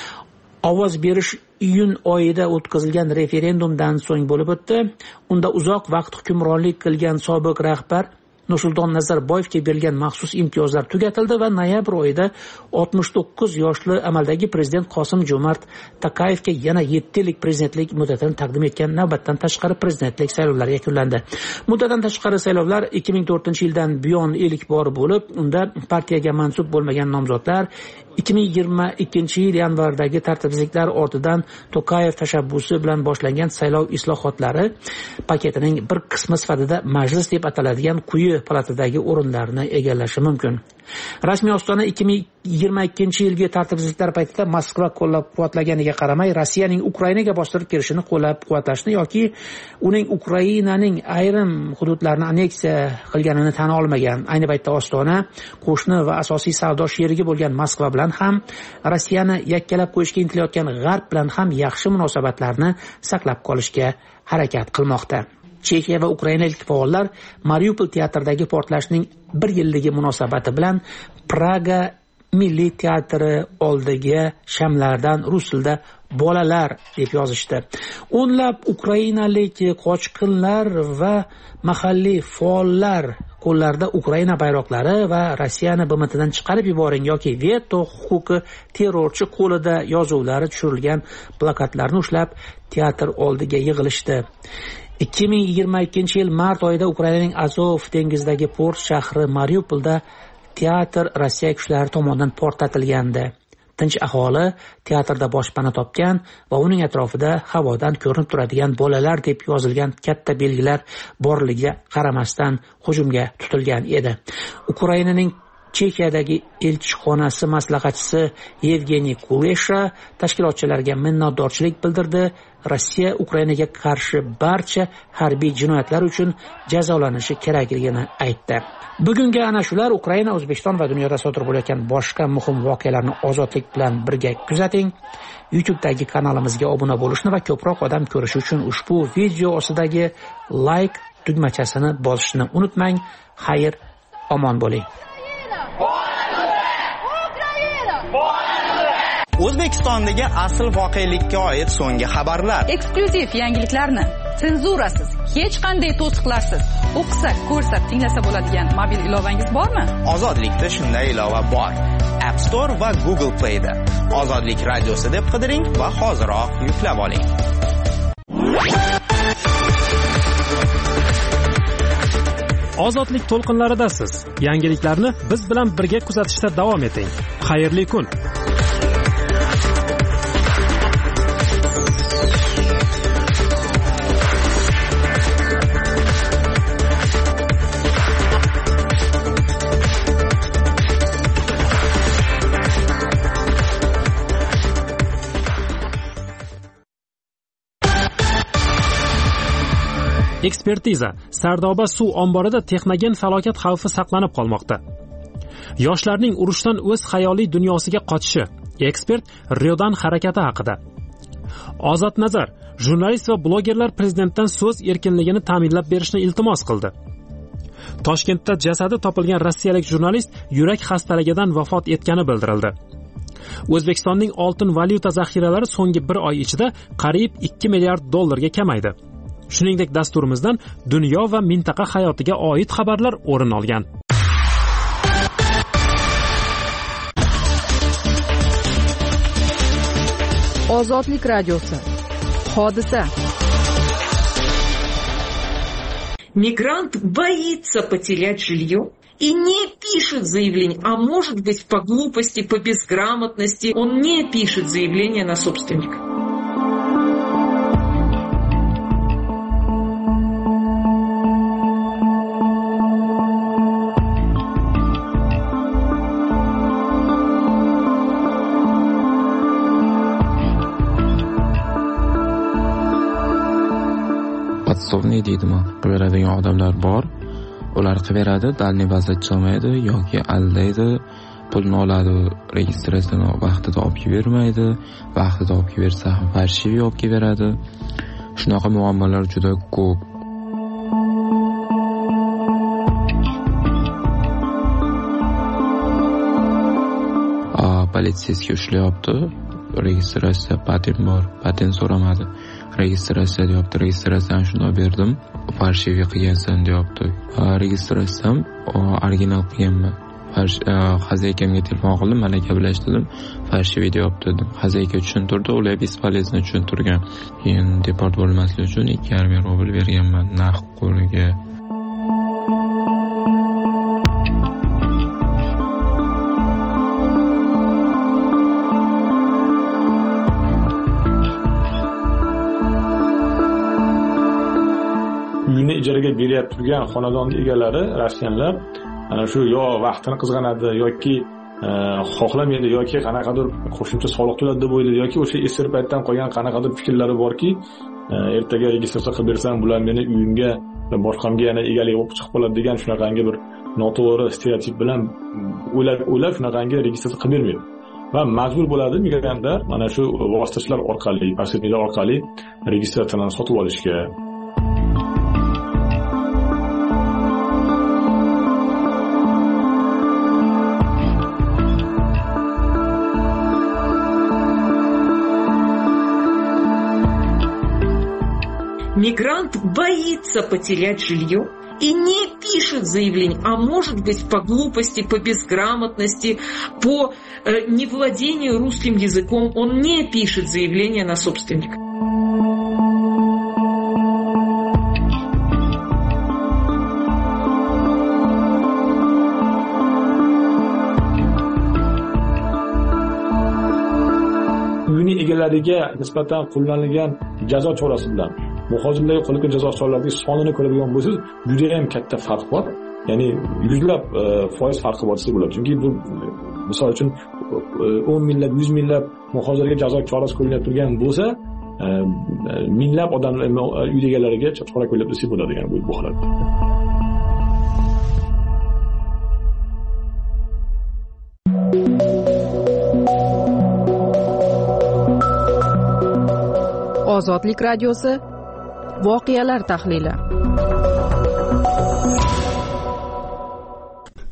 Ovoz berish iyun oyida o'tkazilgan referendumdan so'ng bo'lib o'tdi. Unda uzoq vaqt hukmronlik qilgan sobiq rahbar Nursulton Nazarboyevga berilgan maxsus imtiyozlar tugatildi va noyabr oyida oltmish to'qqiz yoshli amaldagi prezident Qosim Jo'mart Tokayevga yana yetti yillik prezidentlik muddatini taqdim etgan navbatdan tashqari prezidentlik saylovlari yakunlandi. Muddatdan tashqari saylovlar ikki ming to'rtinchi yildan buyon ilk bor bo'lib, unda partiyaga mansub bo'lmagan nomzodlar ikki ming yigirma ikkinchi yil yanvardagi tartibsizliklar ortidan Tokayev tashabbusi bilan boshlangan saylov islohotlari paketining bir qismi sifatida majlis deb ataladigan quyi palatadagi o'rinlarni egallashi mumkin. Rasmiy Ostona ikki ming yigirma ikkinchi yilgi tartibsizliklar paytida Moskva qo'llab-quvvatlaganiga qaramay, Rossiyaning Ukrainaga bostirib kirishini qo'llab-quvvatlashni yoki uning Ukrainaning ayrim hududlarini anneksiya qilganini tan olmagan. Ayni paytda Ostona qo'shni va asosiy savdo sherigi bo'lgan Moskva bilan ham, Rossiyani yakkalab qo'yishga intilayotgan G'arb bilan ham yaxshi munosabatlarni saqlab qolishga harakat qilmoqda. Chexiya va ukrainalik faollar Mariupol teatridagi portlashning bir yilligi munosabati bilan Praga Milliy teatri oldiga shamlardan rus tilida bolalar deb yozishdi. O'nlab ukrainalik qochqinlar va mahalliy faollar qo'llarida Ukraina bayroqlari va Rossiyani B M Tdan chiqarib yuboring yoki veto huquqi terrorchi qo'lida yozuvlari tushirilgan plakatlarni ushlab teatr oldiga yig'ilishdi. ikki ming yigirma ikkinchi yil mart oyida Ukrainaning Azov dengizidagi port shahri Mariupolda teatr Rossiya kuchlari tomonidan portlatilgandi. Tinch aholi teatrda boshpana topgan va uning atrofida havodan ko'rinib turadigan bolalar deb yozilgan katta belgilar borligiga qaramasdan hujumga tutilgan edi. Ukrainaning Chexiyadagi elchixonasi maslahatchisi Yevgeniy Kulesha tashkilotchilarga minnatdorchilik bildirdi. Rossiya Ukrainaga qarshi barcha harbiy jinoyatlar uchun jazolanishi kerakligini aytdi. Bugungi ana shular. Ukraina, O'zbekiston va dunyoda sodir bo'layotgan boshqa muhim voqealarni ozodlik bilan birga kuzating. YouTube'dagi kanalimizga obuna bo'lishni va ko'proq odam ko'rishi uchun ushbu video ostidagi like tugmachasini bosishni unutmang. Xayr, omon bo'ling. O'zbekistondagi asl voqelikka oid so'nggi xabarlar, eksklyuziv yangiliklarni senzurasiz, hech qanday to'siqlarsiz o'qisa, ko'rsa, tinglasa bo'ladigan mobil ilovangiz bormi? Ozodlikda shunday ilova bor. App Store va Google Play da. Ozodlik radiosi deb qidiring va hoziroq yuklab oling. Ozodlik to'lqinlaridasiz. Yangiliklarni biz bilan birga kuzatishda davom eting. Xayrli kun. Ekspertiza: Sardoba suv omborida texnogen falokat xavfi saqlanib qolmoqda. Yoshlarning urushdan o'z xayoliy dunyosiga qochishi. Ekspert Riodan harakati haqida. Ozod Nazar: jurnalist va blogerlar prezidentdan so'z erkinligini ta'minlab berishni iltimos qildi. Toshkentda jasadi topilgan rossiyalik jurnalist yurak xastaligidan vafot etgani bildirildi. O'zbekistonning oltin valyuta zaxiralari so'nggi bir oy ichida qariyb ikki milliard dollarga kamaydi. Shuningdek, dasturimizdan dunyo va mintaqa hayotiga oid xabarlar o'rin olgan. Ozodlik radiosi. Hodisa. Мигрант боится потерять жилье и не пишет заявление, а может быть по глупости, по безграмотности он не пишет заявление на собственника. Podsovniy deydimi, qilaveradigan odamlar bor. Ular qilaveradi, dalniy vaziyat olmaydi yoki aldaydi, pulni oladi, registratsiyani vaqtida olib bermaydi, vaqtida olib bersa ham farshiviy olib beradi. Shunaqa muammolar juda ko'p. Politsiyasiga ushlayapti. Registratsiya patent bor, patent so'ramadi. Registratsiya deyapti, registratsiyani shunday berdim, farshiviy qilgansan deyapti. Registratsiyam original qilganman. Xazaykamga telefon qildim, mana gaplashdim, farshiviy deyapti dedim. Xazayka tushuntirdi, ular bespolezno tushuntirgan. Keyin deport bo'lmaslik uchun ikki yarim ming rubl berganman naqd qo'liga. Uyini ijaraga beryapti turgan xonadonning egalari rossiyanlar ana shu yo vaqtini qizg'anadi yoki xohlamaydi yoki qanaqadir qo'shimcha soliq to'ladi deb o'ylaydi yoki o'sha eski paytdan qolgan qanaqadir fikrlari borki, ertaga registratsiya qilib bersam bular meni uyimga va boshqamga yana egalik bo'lib chiqib qoladi degan shunaqangi bir noto'g'ri stereotip bilan o'ylab o'ylab shunaqangi registratsiya qilib bermaydi. Va majbur bo'ladi migrantlar mana shu vositachilar orqali, posredniklar orqali registratsiyani sotib olishga. Мигрант боится потерять жилье и не пишет заявление, а может быть по глупости, по безграмотности, по э, невладению русским языком он не пишет заявление на собственника. Uyning egalariga nisbatan qo'llanilgan jazo chorasi bilan muhojirlarga qo'llangan jazo choralarining sonini ko'radigan bo'lsangiz, juda ham katta farq bor. Ya'ni yuzlab foiz farqi bor desa bo'ladi. Chunki bu misol uchun o'n minglab, yuz minglab muhojirlarga jazo chorasi qo'llanib turgan bo'lsa, minglab odamlar uy egalariga chora qo'llab desa bo'ladi, ya'ni bu holat. Ozodlik radiosi voqealar tahlili.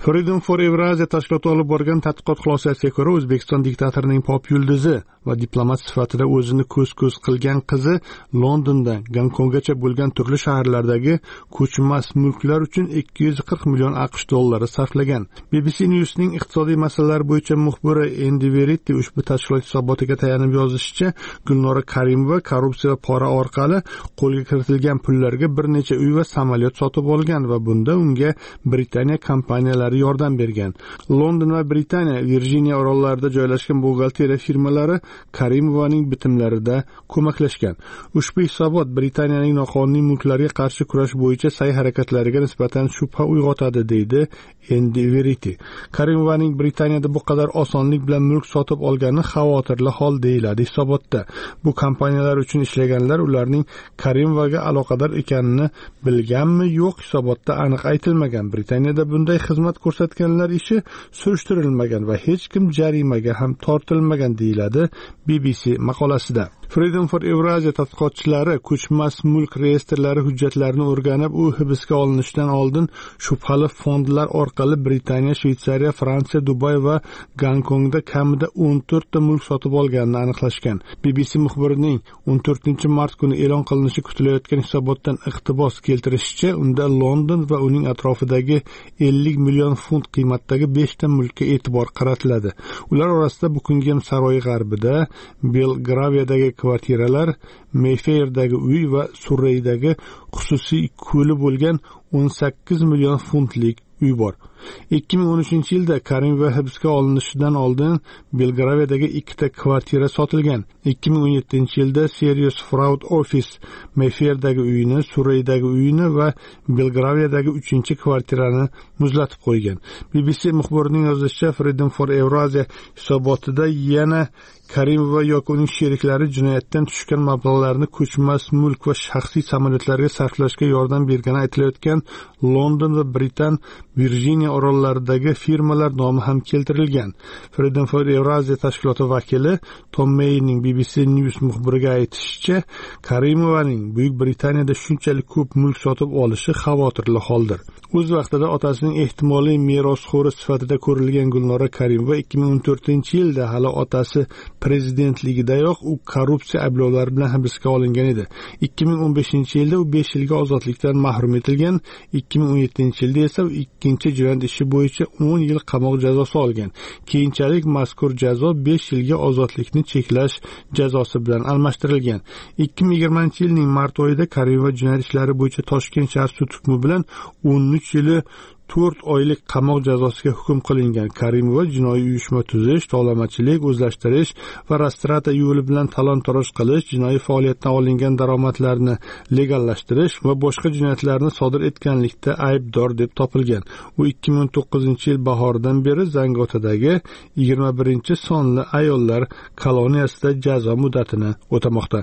Freedom for Eurasia tashkiloti olib borgan tadqiqot xulosasiga ko'ra, O'zbekiston diktatorining pop yulduzi va diplomat sifatida o'zini ko'z-ko'z qilgan qizi Londondan Gonkonggacha bo'lgan turli shaharlardagi ko'chmas mulklar uchun ikki yuz qirq million AQSh dollari sarflagan. B B C News'ning iqtisodiy masalalar bo'yicha muxbiri Andy Verity ushbu tashkilot hisobotiga tayanib yozishicha, Gulnora Karimova korrupsiya va pora orqali qo'lga kiritilgan pullarga bir necha uy va samolyot sotib olgan va bunda unga Britaniya kompaniyalari yordam bergan. London va Britaniya Virjiniya orollarida joylashgan buxgalteriya firmalari Karimovaning bitimlarida ko'maklashgan. Ushbu hisobot Britaniyaning noqonuniy mulklarga qarshi kurash bo'yicha sa'y-harakatlariga nisbatan shubha uyg'otadi, deydi Andy Verity. Karimovaning Britaniyada bu qadar osonlik bilan mulk sotib olgani xavotirli hol, deyiladi hisobotda. Bu kompaniyalar uchun ishlaganlar ularning Karimovaga aloqador ekanini bilganmi, yo'q, hisobotda aniq aytilmagan. Britaniyada bunday xizmat ko'rsatganlar ishi surishtirilmagan va hech kim jarimaga ham tortilmagan, deyiladi B B C maqolasida. Freedom for Eurasia tadqiqotchilari ko'chmas mulk reyestrlari hujjatlarini o'rganib, u hibsga olinishidan oldin shubhali fondlar orqali Britaniya, Shveysariya, Fransiya, Dubay va Gonkongda kamida o'n to'rt ta mulk sotib olganini aniqlashgan. B B C muxbirining o'n to'rtinchi mart kuni e'lon qilinishi kutilayotgan hisobotdan iqtibos keltirishicha, unda London va uning atrofidagi ellik million funt qiymatdagi besh ta mulkka e'tibor qaratiladi. Ular orasida Buckingham saroyi g'arbida, Belgraviyadagi kvartiralar, Mayfairdagi uy va Surreydagi xususiy ko'li bo'lgan o'n sakkiz million funtlik uy bor. ikki ming o'n uchinchi yilda Karimova hibsga olinishidan oldin Belgraviyadagi ikkita kvartira sotilgan. ikki ming o'n yettinchi yilda Serious Fraud Office Mayfairdagi uyini, Surreydagi uyini va Belgraviyadagi uchinchi kvartirani muzlatib qo'ygan. B B C muxbirining yozishicha, Freedom for Eurasia hisobotida yana Karimova yoki uning sheriklari jinoyatdan tushgan mablag'larni ko'chmas mulk va shaxsiy samolyotlarga sarflashga yordam bergani aytilayotgan London va Britan Virjiniya orollaridagi firmalar nomi ham keltirilgan. Freedom for Eurasia tashkiloti vakili Tom Mayning B B C News muxbiriga aytishicha, Karimovaning Buyuk Britaniyada shunchalik ko'p mulk sotib olishi xavotirli holdir. O'z vaqtida otasining ehtimoliy merosxo'ri sifatida ko'rilgan Gulnora Karimova ikki ming o'n to'rtinchi yilda hali otasi prezidentligidayoq u korrupsiya ayblovlari bilan hibsga olingan edi. ikki ming o'n beshinchi yilda u besh yilga ozodlikdan mahrum etilgan, ikki ming o'n yettinchi yilda esa u ikkinchi jinoyat ishi bo'yicha o'n yil qamoq jazosi olgan. Keyinchalik mazkur jazo besh yilga ozodlikni cheklash jazosi bilan almashtirilgan. ikki ming yigirmanchi yilning mart oyida Karimova jinoyat ishlari bo'yicha Toshkent shahar sud hukmi bilan o'n uch yili to'rt oylik qamoq jazosiga hukm qilingan. Karimova jinoiy uyushma tuzish, tovlamachilik, o'zlashtirish va rastrata yo'li bilan talon-toroj qilish, jinoiy faoliyatdan olingan daromadlarni legallashtirish va boshqa jinoyatlarni sodir etganlikda aybdor deb topilgan. U ikki ming o'n to'qqizinchi yil bahoridan beri Zangotadagi yigirma birinchi sonli ayollar koloniyasida jazo muddatini o'tamoqda.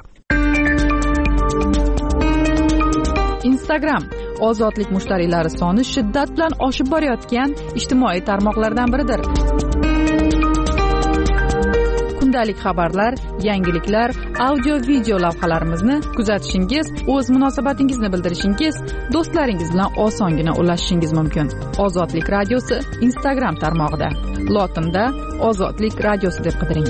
Instagram ozodlik mushtariylari soni shiddat bilan oshib borayotgan ijtimoiy tarmoqlardan biridir. Kundalik xabarlar, yangiliklar, audio-video lavhalarimizni kuzatishingiz, o'z munosabatingizni bildirishingiz, do'stlaringiz bilan osongina ulashishingiz mumkin. Ozodlik radiosi Instagram tarmog'ida. Lotinda Ozodlik radiosi deb qidiring.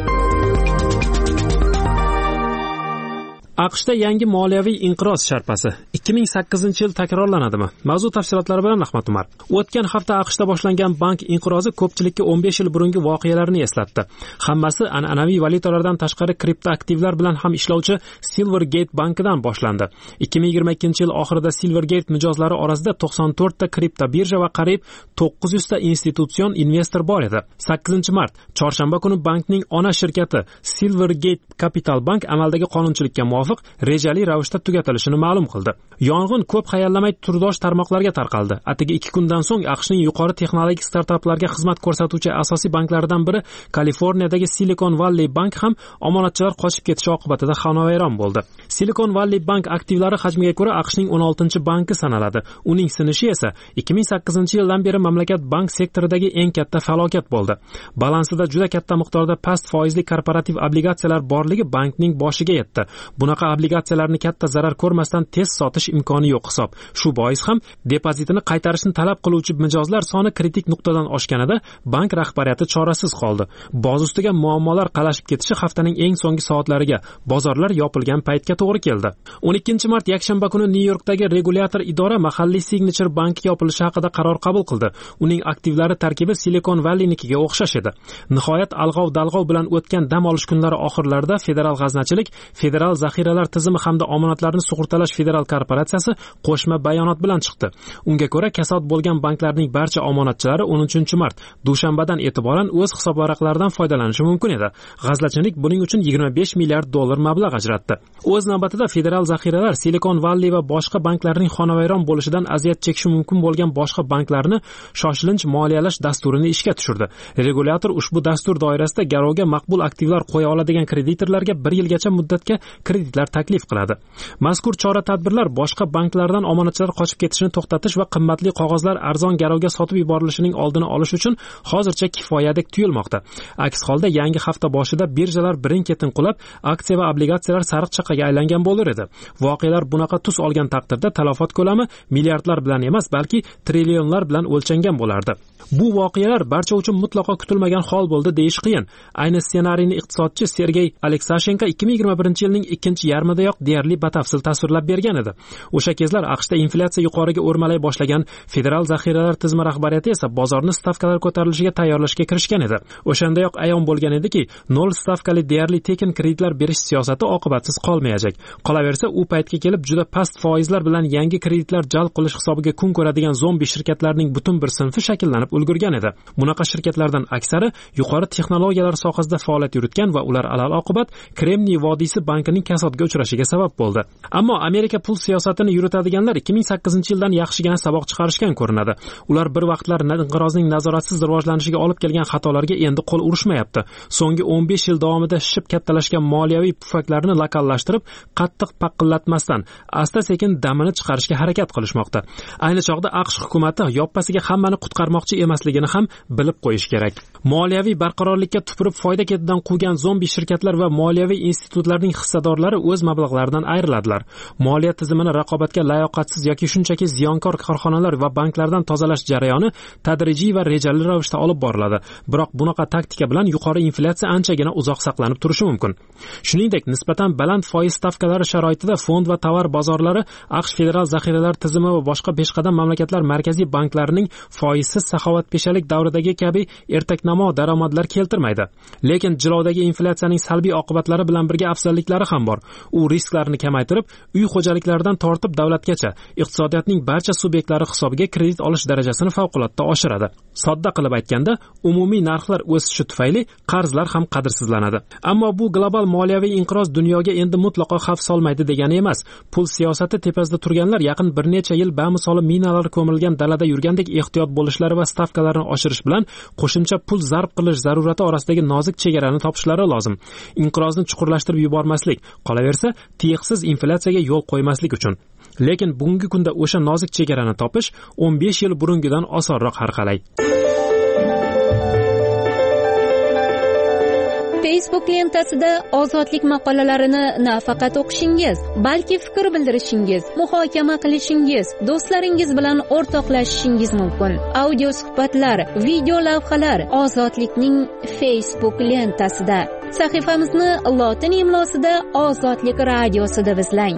AQShda yangi moliyaviy inqiroz sharpasi ikki ming sakkizinchi yil takrorlanadimi? Mavzu tafsilotlari bilan Ahmad Umar. O'tgan hafta AQShda boshlangan bank inqirozi ko'pchilikka o'n besh yil burungi voqealarni eslatdi. Hammasi an'anaviy valyutalardan tashqari kriptoaktivlar bilan ham ishlovchi Silvergate bankidan boshlandi. ikki ming yigirma ikkinchi yil oxirida Silvergate mijozlari orasida to'qson to'rt ta kripto birja va qariyb to'qqiz yuz ta institutsion investor bor edi. sakkizinchi mart chorshanba kuni bankning ona shirkati Silvergate Capital Bank amaldagi qonunchilikka muvofiq rejali ravishda tugatilishini ma'lum qildi. Yong'in ko'p hayallamay turdosh tarmoqlarga tarqaldi. Atigi ikki kundan so'ng AQShning yuqori texnologik startaplarga xizmat ko'rsatuvchi asosiy banklaridan biri Kaliforniyadagi Silicon Valley Bank ham omonatchilar qochib ketishi oqibatida xonavayron bo'ldi. Silicon Valley Bank aktivlari hajmiga ko'ra AQShning o'n oltinchi banki sanaladi. Uning sinishi esa ikki ming sakkizinchi yildan beri mamlakat bank sektoridagi eng katta falokat bo'ldi. Balansida juda katta miqdorda past foizli korporativ obligatsiyalar borligi bankning boshiga yetdi. Bunaqa bunaqa obligatsiyalarni katta zarar ko'rmasdan tez sotish imkoni yo'q hisob. Shu bois ham depozitini qaytarishni talab qiluvchi mijozlar soni kritik nuqtadan oshganida bank rahbariyati chorasiz qoldi. Boz ustiga muammolar qalashib ketishi haftaning eng so'nggi soatlariga, bozorlar yopilgan paytga to'g'ri keldi. o'n ikkinchi mart yakshanba kuni Nyu-Yorkdagi regulyator idora mahalliy Signature banki yopilishi haqida qaror qabul qildi. Uning aktivlari tarkibi Silicon Valleynikiga o'xshash edi. Nihoyat alg'ov-dalg'ov bilan o'tgan dam olish kunlari oxirlarida Federal g'aznachilik, Federal zaxiralar tizimi hamda omonatlarni sug'urtalash federal korporatsiyasi qo'shma bayonot bilan chiqdi. Unga ko'ra, kasod bo'lgan banklarning barcha omonatchilari o'n uchinchi mart dushanbadan e'tiboran o'z hisobvaraqlaridan foydalanishi mumkin edi. G'aznachilik buning uchun yigirma besh milliard dollar mablag' ajratdi. O'z navbatida federal zaxiralar Silicon Valley va boshqa banklarning xonavayron bo'lishidan aziyat chekishi mumkin bo'lgan boshqa banklarni shoshilinch moliyalash dasturini ishga tushirdi. Regulyator ushbu dastur doirasida garovga maqbul aktivlar qo'ya oladigan kreditorlarga bir yilgacha muddatga kreditlar taklif qiladi. Mazkur chora-tadbirlar boshqa banklardan omonatchilar qochib ketishini to'xtatish va qimmatli qog'ozlar arzon garovga sotib yuborilishining oldini olish uchun hozircha kifoyadek tuyulmoqda. Aks holda yangi hafta boshida birjalar birin-ketin qulab, aksiya va obligatsiyalar sariq chaqaga aylangan bo'lar edi. Voqealar bunaqa tus olgan taqdirda talafot ko'lami milliardlar bilan emas, balki trillionlar bilan o'lchangan bo'lardi. Bu voqealar barcha uchun mutlaqo kutilmagan hol bo'ldi deyish qiyin. Ayni ssenariyni iqtisodchi Sergey Aleksashenko ikki ming yigirma birinchi yilning ikkinchi yarmidayoq deyarli batafsil tasvirlab bergan edi. O'sha kezlar AQShda inflyatsiya yuqoriga o'rmalay boshlagan, federal zaxiralar tizimi rahbariyati esa bozorni stavkalar ko'tarilishiga tayyorlashga kirishgan edi. O'shandayoq ayon bo'lgan ediki, nol stavkali deyarli tekin kreditlar berish siyosati oqibatsiz qolmayajak. Qolaversa, u paytga kelib juda past foizlar bilan yangi kreditlar jalb qilish hisobiga kun ko'radigan zombi shirkatlarning butun bir sinfi shakllanib ulgurgan edi. Bunaqa shirkatlardan aksari yuqori texnologiyalar sohasida faoliyat yuritgan va ular alal oqibat Kremniy vodiysi bankining kasodga uchrashiga sabab bo'ldi. Ammo Amerika pul siyosatini yuritadiganlar ikki ming sakkizinchi yildan yaxshigina saboq chiqarishgan ko'rinadi. Ular bir vaqtlar inqirozning nazoratsiz rivojlanishiga olib kelgan xatolarga endi qo'l urishmayapti. So'nggi o'n besh yil davomida shishib kattalashgan moliyaviy pufaklarni lokallashtirib, qattiq paqillatmasdan asta-sekin damini chiqarishga harakat qilishmoqda. Ayni chog'da AQSh hukumatı yoppasiga hammani qutqarmoqchi emasligini ham bilib qo'yish kerak. Moliyaviy barqarorlikka tupurib foyda ketidan quvgan zombi shirkatlar va moliyaviy institutlarning hissadorlari o'z mablag'laridan ayriladilar. Moliya tizimini raqobatga layoqatsiz yoki shunchaki ziyonkor korxonalar va banklardan tozalash jarayoni tadrijiy va rejali ravishda olib boriladi. Biroq bunaqa taktika bilan yuqori inflyatsiya anchagina uzoq saqlanib turishi mumkin. Shuningdek, nisbatan baland foiz stavkalari sharoitida fond va tovar bozorlari AQSh federal zaxiralar tizimi va boshqa peshqadam mamlakatlar markaziy banklarining foizsiz saxovatpeshalik davridagi kabi ertaknamo daromadlar keltirmaydi. Lekin jilovdagi inflyatsiyaning salbiy oqibatlari bilan birga afzalliklari ham bor. U risklarni kamaytirib, uy xo'jaliklaridan tortib davlatgacha iqtisodiyotning barcha subyektlari hisobiga kredit olish darajasini favqulodda oshiradi. Sodda qilib aytganda, umumiy narxlar o'sishi tufayli qarzlar ham qadrsizlanadi. Ammo bu global moliyaviy inqiroz dunyoga endi mutlaqo xavf solmaydi degani emas. Pul siyosati tepasida turganlar yaqin bir necha yil bamisoli minalar ko'milgan dalada yurgandek ehtiyot bo'lishlari va stavkalarni oshirish bilan qo'shimcha pul zarb qilish zarurati orasidagi nozik chegarani topishlari lozim. Inqirozni chuqurlashtirib yubormaslik, qolaversa, tiyiqsiz inflyatsiyaga yo'l qo'ymaslik uchun. Lekin bugungi kunda o'sha nozik chegarani topish o'n besh yil burungidan osonroq har qalay. Facebook lentasida ozodlik maqolalarini nafaqat o'qishingiz, balki fikr bildirishingiz, muhokama qilishingiz, do'stlaringiz bilan o'rtoqlashishingiz mumkin. Audio suhbatlar, video lavhalar ozodlikning Facebook lentasida. Sahifamizni lotin imlosida Ozodlik radiosi deb izlang.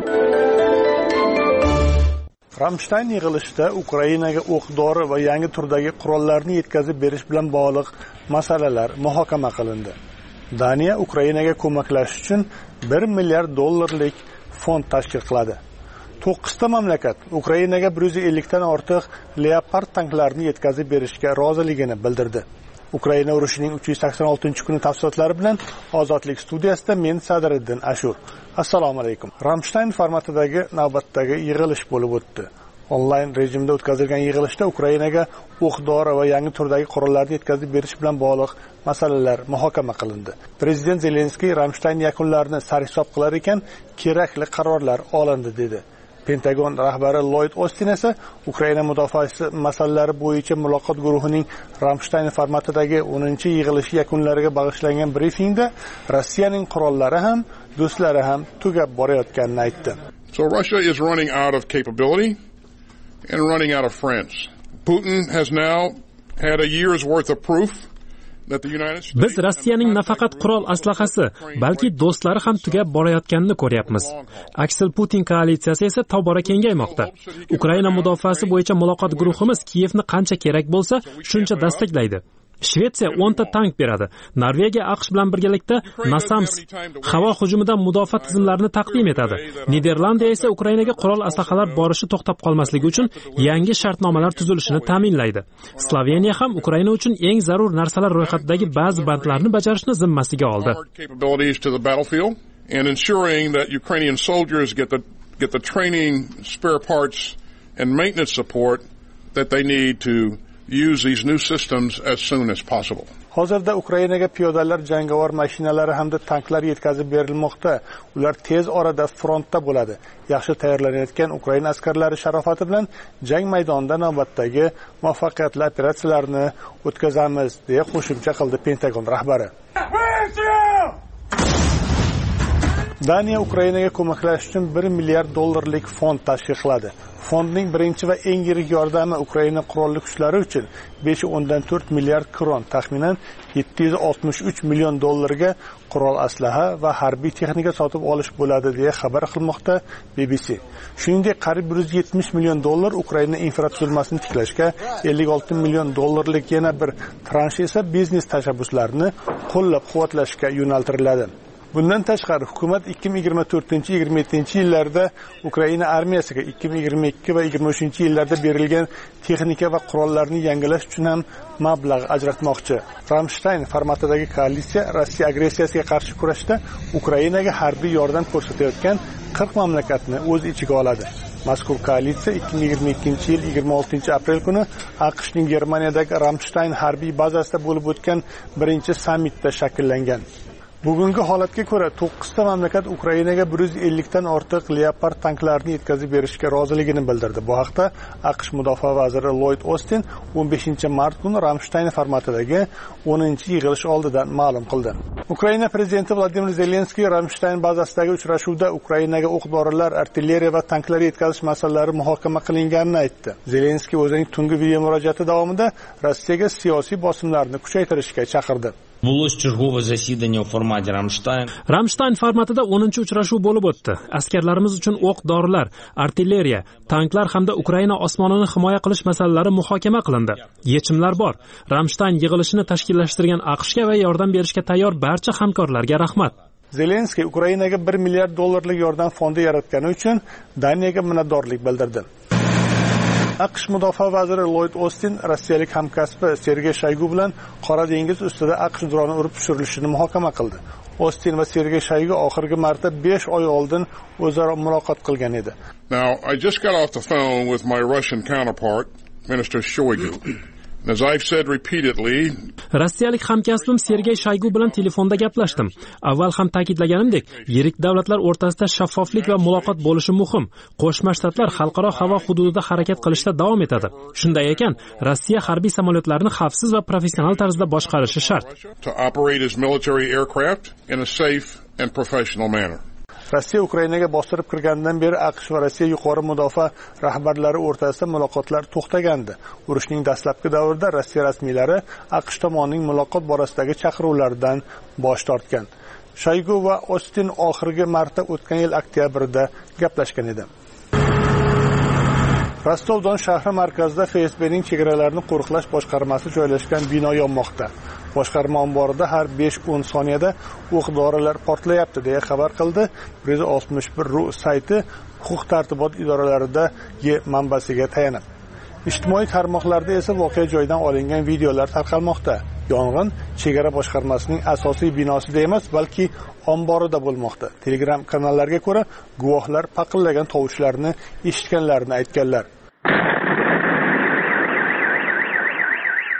Ramstein yig'ilishida Ukrainaga o'q-dori va yangi turdagi qurollarni yetkazib berish bilan bog'liq masalalar muhokama qilindi. Daniya Ukrainaga ko'maklashish uchun bir milliard dollarlik fond tashkil qiladi. to'qqizta mamlakat Ukrainaga bir yuz ellik dan ortiq Leopard tanklarini yetkazib berishga roziligini bildirdi. Ukraina urushining uch yuz sakson oltinchi kuni tafsilotlari bilan Ozodlik studiyasida men Sadriddin Ashur. Assalomu alaykum. Ramstein formatidagi navbatdagi yig'ilish bo'lib o'tdi. Onlayn rejimda o'tkazilgan yig'ilishda Ukrainaga o'q-dori va yangi turdagi qurollarni yetkazib berish bilan bog'liq masalalar muhokama qilindi. Prezident Zelenskiy Ramstein yakunlarini sarhisob qilar ekan, kerakli qarorlar olindi dedi. Pentagon rahbari Lloyd Ostin esa Ukraina mudofaasi masalalari bo'yicha muloqot guruhining Ramstein formatidagi o'ninchi yig'ilishi yakunlariga bag'ishlangan brifingda Rossiyaning qurollari ham, do'stlari ham tugab borayotganini aytdi. So Russia is running out of capability and running out of friends. Putin has now had a year's worth of proof. Biz Rossiyaning nafaqat qurol aslahasi, balki do'stlari ham tugab borayotganini ko'ryapmiz. Aksel Putin koalitsiyasi esa tobora kengaymoqda. Ukraina mudofaasi bo'yicha muloqot guruhimiz Kiyevni qancha kerak bo'lsa, shuncha desteklaydi. Shvetsiya o'nta tank beradi. Norvegiya AQSh bilan birgalikda NASAMS havo hujumidan mudofaa tizimlarini taqdim etadi. Niderlandiya esa Ukrainaga qurol aslahalar borishi to'xtab qolmasligi uchun yangi shartnomalar tuzilishini ta'minlaydi. Sloveniya ham Ukraina uchun eng zarur narsalar ro'yxatidagi ba'zi bandlarni bajarishni zimmasiga oldi. And ensuring that Ukrainian soldiers get the get the training, spare parts and maintenance support that they need to use these new systems as soon as possible. Hozirda Ukrainaga piyodalar, jangovar mashinalari hamda tanklar yetkazib berilmoqda. Ular tez orada frontda bo'ladi. Yaxshi tayyorlanayotgan Ukraina askarlari sharofati bilan jang maydonida navbatdagi muvaffaqiyatli operatsiyalarni o'tkazamiz, deya qo'shimcha qildi Pentagon rahbari. Daniya Ukrainaga ko'maklash uchun bir milliard dollarlik fond tashkil qiladi. Fondning birinchi va eng yirik yordami Ukraina qurolli kuchlari uchun besh o'ndan to'rt milliard kron, taxminan yetti yuz oltmish uch million dollarga qurol aslaha va harbiy texnika sotib olish bo'ladi, deya xabar qilmoqda B B C. Shuningdek, qariyb bir yuz yetmish million dollar Ukraina infratuzilmasini tiklashga, ellik olti million dollarlik yana bir transh esa biznes tashabbuslarini qo'llab-quvvatlashga yo'naltiriladi. Bundan tashqari hukumat ikki ming yigirma to'rtinchi yigirma yettinchi yillarda Ukraina armiyasiga ikki ming yigirma ikki va yigirma uchinchi yillarda berilgan texnika va qurollarni yangilash uchun ham mablag' ajratmoqchi. Ramstein formatidagi koalitsiya Rossiya agressiyasiga qarshi kurashda Ukrainaga harbiy yordam ko'rsatayotgan qirq mamlakatni o'z ichiga oladi. Mazkur koalitsiya ikki ming yigirma ikkinchi yil yigirma oltinchi aprel kuni AQShning Germaniyadagi Ramstein harbiy bazasida bo'lib o'tgan birinchi sammitda shakllangan. Bugungi holatga ko'ra to'qqizta mamlakat Ukrainaga bir yuz ellikdan ortiq Leopard tanklarini yetkazib berishga roziligini bildirdi. Bu haqda AQSh mudofaa vaziri Lloyd Ostin o'n beshinchi mart kuni Ramstein formatidagi o'ninchi yig'ilish oldidan ma'lum qildi. Ukraina prezidenti Vladimir Zelenskiy Ramstein bazasidagi uchrashuvda Ukrainaga o'q-dorilar, artilleriya va tanklar yetkazish masalalari muhokama qilinganini aytdi. Zelenskiy o'zining tungi video murojaati davomida Rossiyaga siyosiy bosimlarni kuchaytirishga chaqirdi. Булось чергове засідання у форматі Рамштайн. Ramstein formatida o'ninchi uchrashuv bo'lib o'tdi. Askarlarimiz uchun o'q-dorilar, artilleriya, tanklar hamda Ukraina osmonini himoya qilish masalalari muhokama qilindi. Yechimlar bor. Ramstein yig'ilishini tashkillashtirgan AQShga va yordam berishga tayyor barcha hamkorlarga rahmat. Zelenskiy Ukrainaga bir milliard dollarlik yordam fondi yaratgani uchun Daniyaga minnatdorlik bildirdi. AQSh mudofaa vaziri Lloyd Ostin rossiyalik hamkasbi Sergey Shoygu bilan Qora dengiz ustida AQSh droni urib tushirilishini muhokama qildi. Ostin va Sergey Shoygu oxirgi marta besh oy oldin o'zaro muloqot qilgan edi. Now, I just got off the phone with my Russian counterpart, Minister Shoigu. As I've said repeatedly, Rossiyalik hamkasbim Sergey Shoygu bilan telefonda gaplashdim. Avval ham ta'kidlaganimdek, yirik davlatlar o'rtasida shaffoflik va muloqot bo'lishi muhim. Qo'shma Shtatlar xalqaro havo hududida harakat qilishda davom etadi. Shunday ekan, Rossiya harbiy samolyotlarini xavfsiz va professional tarzda boshqarishi shart. To operate its military aircraft in a safe and professional manner. Rossiya Ukrainaga bostirib kirgandan beri AQSh va Rossiya yuqori mudofaa rahbarlari o'rtasida muloqotlar to'xtagandi. Urushning dastlabki davrida Rossiya rasmiylari AQSh tomonining muloqot borasidagi chaqiruvlardan bosh tortgan. Shoygu va Ostin oxirgi marta o'tgan yil oktyabrda gaplashgan edi. Rostov-Don shahri markazida F S B'ning chegaralarni qo'riqlash boshqarmasi joylashgan bino yonmoqda. Boshqarma omborida har besh o'n soniyada o'q-dorilar portlayapti, deya xabar qildi bir yuz oltmish bir ru sayti huquq-tartibot idoralarida manbasiga tayanib. Ijtimoiy tarmoqlarda esa voqea joyidan olingan videolar tarqalmoqda. Yong'in chegara boshqarmasining asosiy binosida emas, balki omborida bo'lmoqda. Telegram kanallarga ko'ra, guvohlar paqillagan tovushlarni eshitganlarini aytganlar.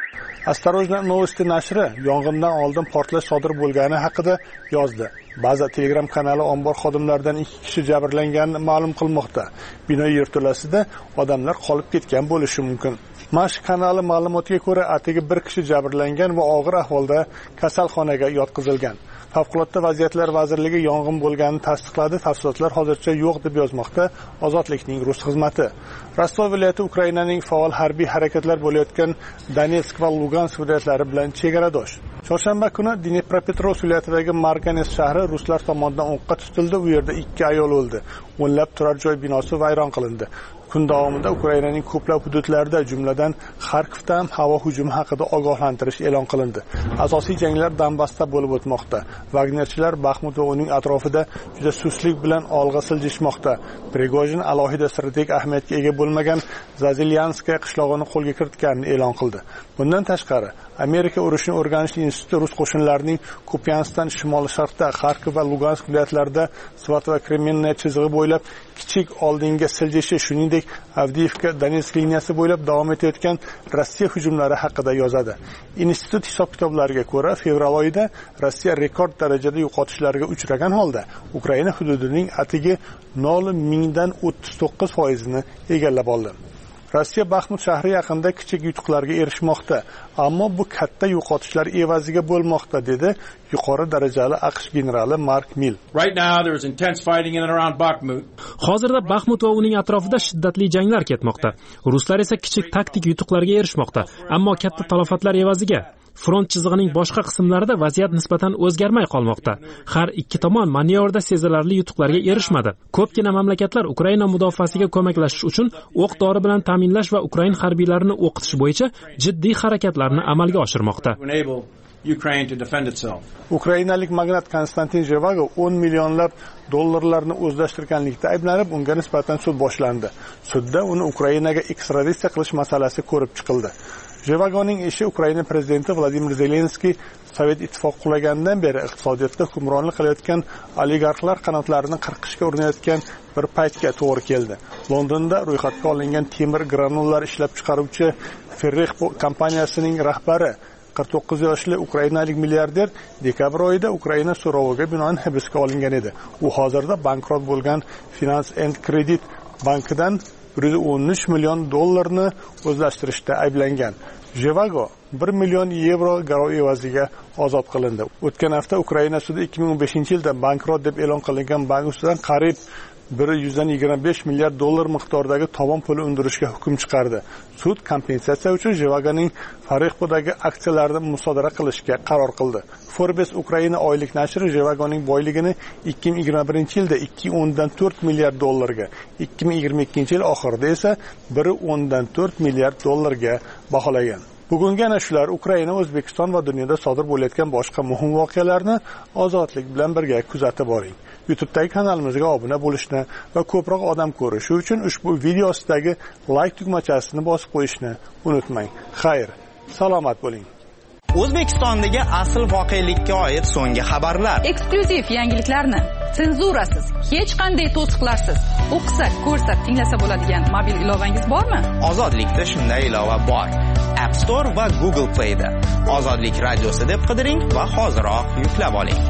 Осторожно Novosti nashri yong'indan oldin portlash sodir bo'lgani haqida yozdi. Ba'zi Telegram kanali ombor xodimlaridan ikki kishi jabrlanganini ma'lum qilmoqda. Bino yerto'lasida odamlar qolib ketgan bo'lishi mumkin. Mash kanali ma'lumotiga ko'ra, atigi bir kishi jabrlangan va og'ir ahvolda kasalxonaga yotqizilgan. Favqulodda vaziyatlar vazirligi yong'in bo'lganini tasdiqladi. Tafsilotlar hozircha yo'q deb yozmoqda Ozodlikning rus xizmati. Rostov viloyati Ukrainaning faol harbiy harakatlar bo'layotgan Donetsk va Lugansk viloyatlari bilan chegaradosh. Chorshanba kuni Dnepropetrovsk viloyatidagi Marganes shahri ruslar tomonidan o'qqa tutildi. U yerda ikki ayol o'ldi. O'nlab turar joy binosi vayron qilindi. Kun davomida Ukrainaning ko'plab hududlarida, jumladan Xarkovda ham havo hujumi haqida ogohlantirish e'lon qilindi. Asosiy janglar Donbassda bo'lib o'tmoqda. Wagnerchilar Baxmut va uning atrofida juda suslik bilan olg'a siljishmoqda. Prigojin alohida strategik ahamiyatga ega bo'lmagan Zazilyanskaya qishlog'ini qo'lga kiritganini e'lon qildi. Bundan tashqari, Amerika urushni o'rganish instituti rus qo'shinlarining Kupiansdan shimol-sharqda, Xarkov va Lugansk viloyatlarida Svat va Kremenniy chizig'i bo'ylab kichik oldinga siljishi, shuningdek Avdiivka Donetsk liniyasi bo'ylab davom etayotgan Rossiya hujumlari haqida yozadi. Institut hisob-kitoblariga ko'ra, fevral oyida Rossiya rekord darajada yo'qotishlarga uchragan holda Ukraina hududining atigi nol mingdan o'ttiz to'qqiz foizini egallab oldi. Rossiya Baxmut shahri yaqinida kichik yutuqlarga erishmoqda, ammo bu katta yo'qotishlar evaziga bo'lmoqda, dedi yuqori darajali AQSh generali Mark Mill. Right now there is intense fighting in and around Bakhmut. Hozirda Baxmut va uning atrofida shiddatli janglar ketmoqda. Ruslar esa kichik taktik yutuqlarga erishmoqda, ammo katta talofatlar evaziga. Front chizig'ining boshqa qismlarida vaziyat nisbatan o'zgarmay qolmoqda. Har ikki tomon manevrda sezilarli yutuqlarga erishmadi. Ko'pgina mamlakatlar Ukraina mudofaasiga ko'maklashish uchun o'q-dori bilan ta'minlash va Ukraina harbiylarini o'qitish bo'yicha jiddiy harakatlarni amalga oshirmoqda. Ukrainalik magnat Konstantin Zhevago o'n millionlab dollarlarni o'zlashtirganlikda ayblanib, unga nisbatan sud boshlandi. Sudda uni Ukrainaga ekstraditsiya qilish masalasi ko'rib chiqildi. Zhevagoning ishi Ukraina prezidenti Vladimir Zelenskiy Sovet ittifoqi qulaganidan beri iqtisodiyotda hukmronlik qilayotgan oligarxlar qanotlarini qirqishga urinayotgan bir paytga to'g'ri keldi. Londonda ro'yxatga olingan temir granullar ishlab chiqaruvchi Ferrix kompaniyasining rahbari qirq to'qqiz yoshli ukrainalik milliarder dekabr oyida Ukraina so'roviga binoan hibsga olingan edi. U hozirda bankrot bo'lgan Finance and Credit bankidan bir yuz o'n uch million dollarni o'zlashtirishda ayblangan. Zhevago bir million yevro garov evaziga ozod qilindi. O'tgan hafta Ukraina sudi ikki ming o'n beshinchi yilda bankrot deb e'lon qilingan bank ustidan qariyb bir yuz yigirma besh milliard dollar miqdoridagi tovon puli undirishga hukm chiqardi. Sud kompensatsiya uchun Zhevagoning Farexpodagi aksiyalarini musodara qilishga qaror qildi. Forbes Ukraina oylik nashri Zhevagoning boyligini ikki ming yigirma birinchi yilda ikki o'ndan to'rt milliard dollarga, ikki ming yigirma ikkinchi yil oxirida esa bir o'ndan to'rt milliard dollarga baholagan. Bugungi ana shular Ukraina, O'zbekiston va dunyoda sodir bo'layotgan boshqa muhim voqealarni Ozodlik bilan birga kuzatib boring. YouTube'dagi kanalimizga obuna bo'lishni va ko'proq odam ko'rishi uchun ushbu video ostidagi like tugmachasini bosib qo'yishni unutmang. Xayr, salomat bo'ling. O'zbekistondagi asl voqelikka oid so'nggi xabarlar. Eksklyuziv yangiliklarni senzurasiz, hech qanday to'siqlarsiz o'qisa, ko'rsa, tinglasa bo'ladigan mobil ilovangiz bormi? Ozodlikda shunday ilova bor. App Store va Google Play da Ozodlik radiosi deb qidiring va hoziroq yuklab oling.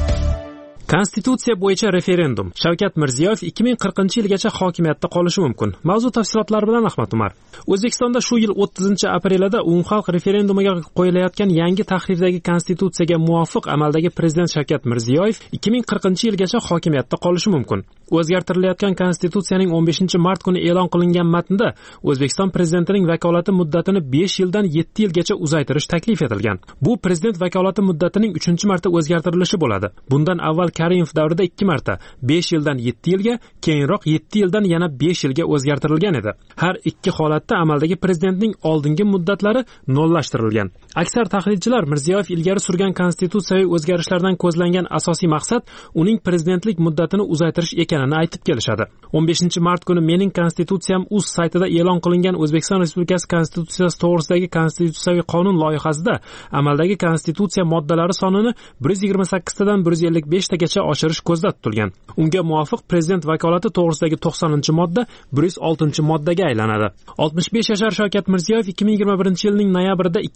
Konstitutsiya bo'yicha referendum. Shavkat Mirziyoyev ikki ming qirqinchi yilgacha hokimiyatda qolishi mumkin. Mavzu tafsilotlari bilan Ahmad Umar. O'zbekistonda shu yil o'ttizinchi aprelida umumxalq referendumiga qo'yilayotgan yangi tahrirdagi konstitutsiyaga muvofiq amaldagi prezident Shavkat Mirziyoyev ikki ming qirqinchi yilgacha hokimiyatda qolishi mumkin. O'zgartirilayotgan konstitutsiyaning o'n beshinchi mart kuni e'lon qilingan matnda O'zbekiston prezidentining vakolati muddatini besh yildan yetti yilgacha uzaytirish taklif etilgan. Bu prezident vakolati muddatining uchinchi marta o'zgartirilishi bo'ladi. Bundan avval Karimov davrida ikki marta besh yildan yetti yilga, keyinroq yetti yildan yana besh yilga o'zgartirilgan edi. Har ikki holatda amaldagi prezidentning oldingi muddatlari nollashtirilgan. Aksar tahlilchilar Mirziyoyev ilgari surgan konstitutsiyaviy o'zgarishlardan ko'zlangan asosiy maqsad uning prezidentlik muddatini uzaytirish ekanini aytib kelishadi. o'n beshinchi mart kuni Mening konstitutsiyam uz saytida e'lon qilingan O'zbekiston Respublikasi konstitutsiyasi to'g'risidagi konstitutsiyaviy qonun loyihasida amaldagi konstitutsiya moddalari sonini bir yuz yigirma sakkiztadan bir yuz ellik beshta oshirish ko'zda tutilgan. Unga muvofiq prezident vakolati to'g'risidagi to'qsoninchi modda bir yuz oltinchi moddaga aylanadi. oltmish besh yashar Shavkat Mirziyoyev ikki ming yigirma birinchi yilning noyabrida ikkinchi va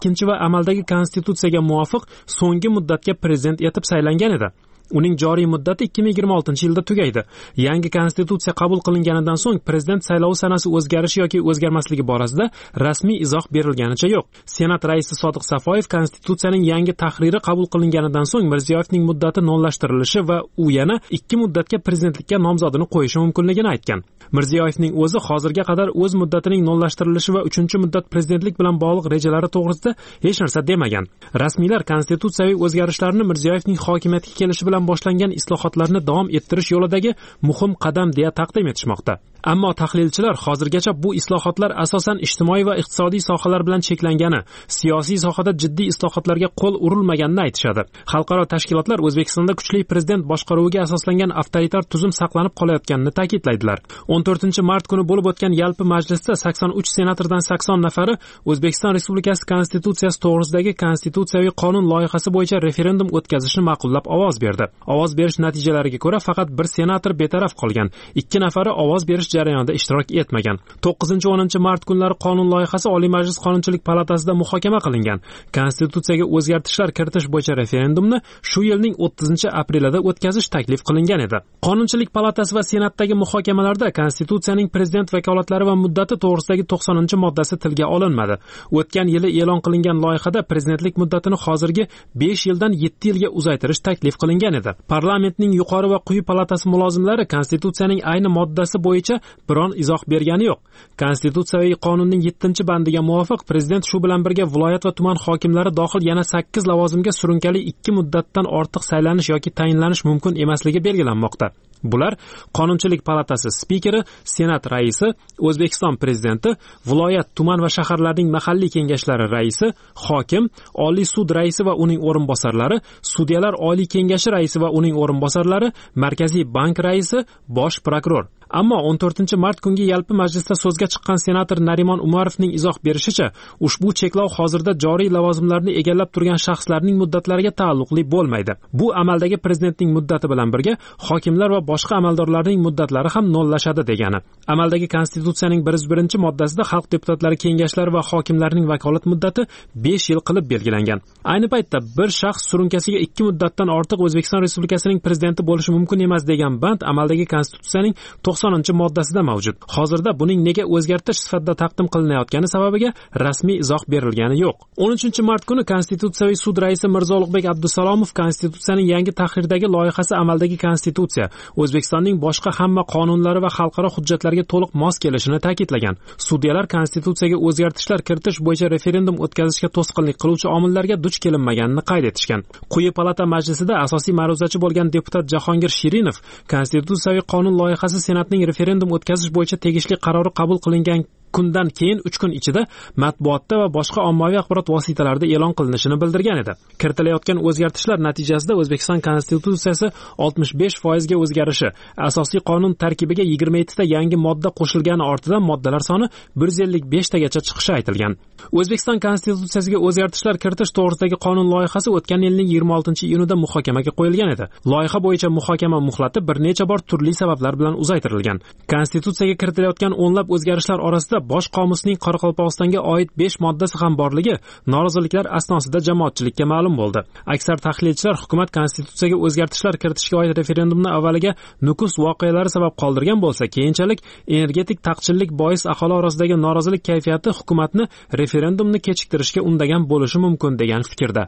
amaldagi konstitutsiyaga muvofiq so'nggi muddatga prezident etib saylangan edi. Uning joriy muddati ikki ming yigirma oltinchi yilda tugaydi. Yangi konstitutsiya qabul qilinganidan so'ng prezident saylovi sanasi o'zgarishi yoki o'zgarmasligi borasida rasmiy izoh berilganicha yo'q. Senat raisi Sodiq Safoyev konstitutsiyaning yangi tahriri qabul qilinganidan so'ng Mirziyoyevning muddati nolashtirilishi va u yana ikki muddatga prezidentlikka nomzodini qo'yishi mumkinligini aytgan. Mirziyoyevning o'zi hozirga qadar o'z muddatining nolashtirilishi va uchinchi muddat prezidentlik bilan bog'liq rejalari to'g'risida hech narsa demagan. Rasmiylar konstitutsiyaviy o'zgarishlarni Mirziyoyevning hokimiyatga kelishi bilan boshlangan islohotlarni davom ettirish yo'lidagi muhim qadam deya taqdim etishmoqda. Ammo tahlilchilar hozirgacha bu islohotlar asosan ijtimoiy va iqtisodiy sohalar bilan cheklangani, siyosiy sohada jiddiy islohotlarga qo'l urilmaganini aytishadi. Xalqaro tashkilotlar O'zbekistonda kuchli prezident boshqaruviga asoslangan avtoritar tuzum saqlanib qolayotganini ta'kidlaydilar. o'n to'rtinchi mart kuni bo'lib o'tgan yalpi majlisda sakson uch senatordan sakson nafari O'zbekiston Respublikasi Konstitutsiyasi to'g'risidagi konstitutsiyaviy qonun loyihasi bo'yicha referendum o'tkazishni ma'qullab ovoz berdi. Ovoz berish natijalariga ko'ra faqat bir senator betaraf qolgan, ikki nafari ovoz berish jarayonida ishtirok etmagan. to'qqizinchi o'ninchi mart kunlari qonun loyihasi Oliy Majlis Qonunchilik palatasida muhokama qilingan. Konstitutsiyaga o'zgartishlar kiritish bo'yicha referendumni shu yilning o'ttizinchi aprelida o'tkazish taklif qilingan edi. Qonunchilik palatasi va senatdagi muhokamalarda konstitutsiyaning prezident vakolatlari va muddati to'g'risidagi to'qsoninchi moddasi tilga olinmadi. O'tgan yili e'lon qilingan loyihada prezidentlik muddatini hozirgi besh yildan yetti yilga uzaytirish taklif qilingan edi. Parlamentning yuqori va quyi palatasi mulozimlari konstitutsiyaning ayni moddasi bo'yicha biron izoh bergani yo'q. Konstitutsiyaviy qonunning yettinchi bandiga muvofiq prezident shu bilan birga viloyat va tuman hokimlari dohil yana sakkiz lavozimga surunkali ikki muddatdan ortiq saylanish yoki tayinlanish mumkin emasligi belgilanmoqda. Bular Qonunchilik palatasi spikeri, Senat raisi, O'zbekiston prezidenti, viloyat, tuman va shaharlarning mahalliy kengashlari raisi, hokim, Oliy sud raisi va uning o'rinbosarlari, sudyalar oliy kengashi raisi va uning o'rinbosarlari, Markaziy bank raisi, bosh prokuror. Ammo o'n to'rtinchi mart kungi yalpi majlisda so'zga chiqqan senator Narimon Umarovning izoh berishicha, ushbu cheklov hozirda joriy lavozimlarni egallab turgan shaxslarning muddatlariga taalluqli bo'lmaydi. Bu amaldagi prezidentning muddati bilan birga hokimlar va boshqa amaldorlarning muddatlari ham nollashadi degani. Amaldagi konstitutsiyaning bir yuz birinchi moddasida xalq deputatlari kengashlari va hokimlarning vakolat muddati besh yil qilib belgilangan. Ayni paytda bir shaxs surunkasiga ikki muddatdan ortiq O'zbekiston Respublikasining prezidenti bo'lishi mumkin emas degan band amaldagi konstitutsiyaning to'qsoninchi moddasida mavjud. Hozirda buning nega o'zgartirish sifatida taqdim qilinayotgani sababiga rasmiy izoh berilgani yo'q. o'n uchinchi mart kuni Konstitutsiyaviy sud raisi Mirzo Ulug'bek Abdusalomov konstitutsiyaning yangi tahrirdagi loyihasi amaldagi konstitutsiya O'zbekistonning boshqa hamma qonunlari va xalqaro hujjatlarga to'liq mos kelishini ta'kidlagan. Sudyalar konstitutsiyaga o'zgartishlar kiritish bo'yicha referendum o'tkazishga to'sqinlik qiluvchi omillarga duch kelinmaganini qayd etishgan. Quyi palata majlisida asosiy ma'ruzachi bo'lgan deputat Jahongir Shirinov konstitutsiyaviy qonun loyihasi senatning referendum o'tkazish bo'yicha tegishli qarori qabul qilingan kundan keyin uch kun ichida matbuotda va boshqa ommaviy axborot vositalarida e'lon qilinishini bildirgan edi. Kiritilayotgan o'zgartishlar natijasida O'zbekiston konstitutsiyasi oltmish besh foizga o'zgarishi, asosiy qonun tarkibiga yigirma yetti ta yangi modda qo'shilgani ortidan moddalar soni bir yuz ellik besh tagacha chiqishi aytilgan. O'zbekiston konstitutsiyasiga o'zgartishlar kiritish to'g'risidagi qonun loyihasi o'tgan yilning yigirma oltinchi iyunida muhokamaga qo'yilgan edi. Loyiha bo'yicha muhokama muhlati bir necha bor turli sabablar bilan uzaytirilgan. Konstitutsiyaga kiritilayotgan o'nlab o'zgarishlar orasida bosh qomusning Qoraqalpog'istonga oid besh moddasi ham borligi noroziliklar asnosida jamoatchilikka ma'lum bo'ldi. Aksar tahlilchilar hukumat konstitutsiyaga o'zgartishlar kiritishga oid referendumni avvaliga Nukus voqealari sabab qoldirgan bo'lsa, keyinchalik energetik taqchillik bois aholi orasidagi norozilik kayfiyati hukumatni referendumni kechiktirishga undagan bo'lishi mumkin degan fikrda.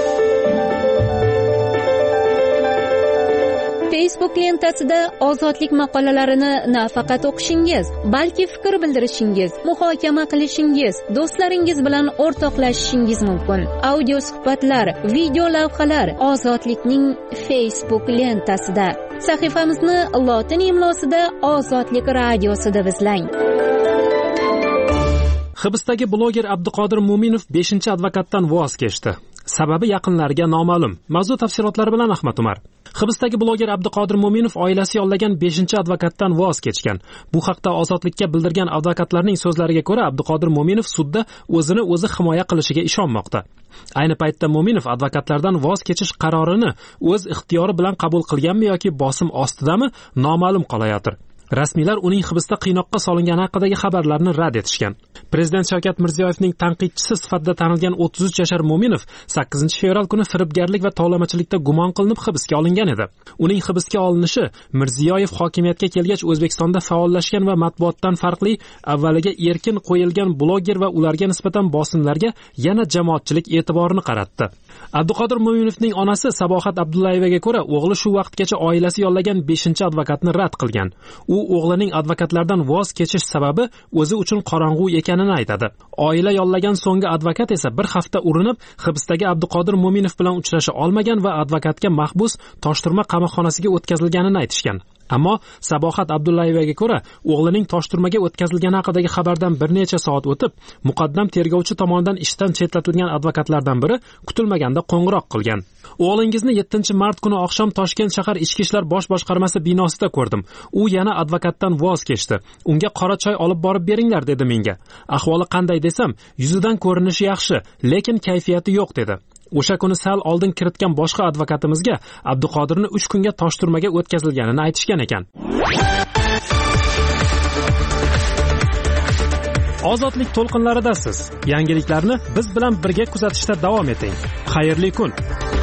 Facebook lentasida ozodlik maqolalarini nafaqat o'qishingiz, balki fikr bildirishingiz, muhokama qilishingiz, do'stlaringiz bilan o'rtoqlashishingiz mumkin. Audio suhbatlar, video lavhalar Ozodlikning Facebook lentasida. Sahifamizni lotin imlosida Ozodlik radiosida izlang. Hibsdagi bloger Abduqodir Mo'minov beshinchi advokatdan voz kechdi. Sababi yaqinlariga noma'lum. Mavzu tafsilotlari bilan Ahmad Umar. Hibsdagi bloger Abduqodir Mo'minov oilasi yollagan beshinchi advokatdan voz kechgan. Bu haqda Ozodlikka bildirgan advokatlarning so'zlariga ko'ra, Abduqodir Mo'minov sudda o'zini o'zi himoya qilishiga ishonmoqda. Ayni paytda Mo'minov advokatlardan voz kechish qarorini o'z ixtiyori bilan qabul qilganmi yoki bosim ostidami noma'lum qolayotir. Rasmiylar uning hibsda qiynoqqa solingani haqidagi xabarlarni rad etishgan. Prezident Shavkat Mirziyoyevning tanqidchisi sifatida tanilgan o'ttiz uch yashar Mo'minov sakkizinchi fevral kuni firibgarlik va tovlamachilikda gumon qilinib hibsga olingan edi. Uning hibsga olinishi Mirziyoyev hokimiyatga kelgach O'zbekistonda faollashgan va matbuotdan farqli avvaliga erkin qo'yilgan bloger va ularga nisbatan bosimlarga yana jamoatchilik e'tiborini qaratdi. Abduqodir Mo'minovning onasi Sabohat Abdullayevaga ko'ra, o'g'li shu vaqtgacha oilasi yollagan beshinchi advokatni rad qilgan. U o'g'lining advokatlardan voz kechish sababi o'zi uchun qorong'u ekanini aytadi. Oila yollagan so'nggi advokat esa bir hafta urinib, hibsdagi Abduqodir Mo'minov bilan uchrasha olmagan va advokatga mahbus Toshturma qamoqxonasiga o'tkazilganini aytishgan. Ammo Sabohat Abdullayevaga ko'ra, o'g'lining Toshturmaga o'tkazilgani haqidagi xabardan bir necha soat o'tib, muqaddam tergovchi tomonidan ishdan chetlatilgan advokatlardan biri kutilmaganda qo'ng'iroq qilgan. O'g'lingizni yettinchi mart kuni oqshom Toshkent shahar ichki ishlar bosh boshqarmasi binosida ko'rdim. U yana advokatdan voz kechdi. Unga qora choy olib borib beringlar dedi menga. Ahvoli qanday desam, yuzidan ko'rinishi yaxshi, lekin kayfiyati yo'q dedi. O'sha kuni sal oldin kiritgan boshqa advokatimizga Abduqodirni uch kunga Toshturmaga o'tkazilganini aytishgan ekan. Ozodlik to'lqinlaridasiz. Yangiliklarni biz bilan birga kuzatishda davom eting. Xayrli kun.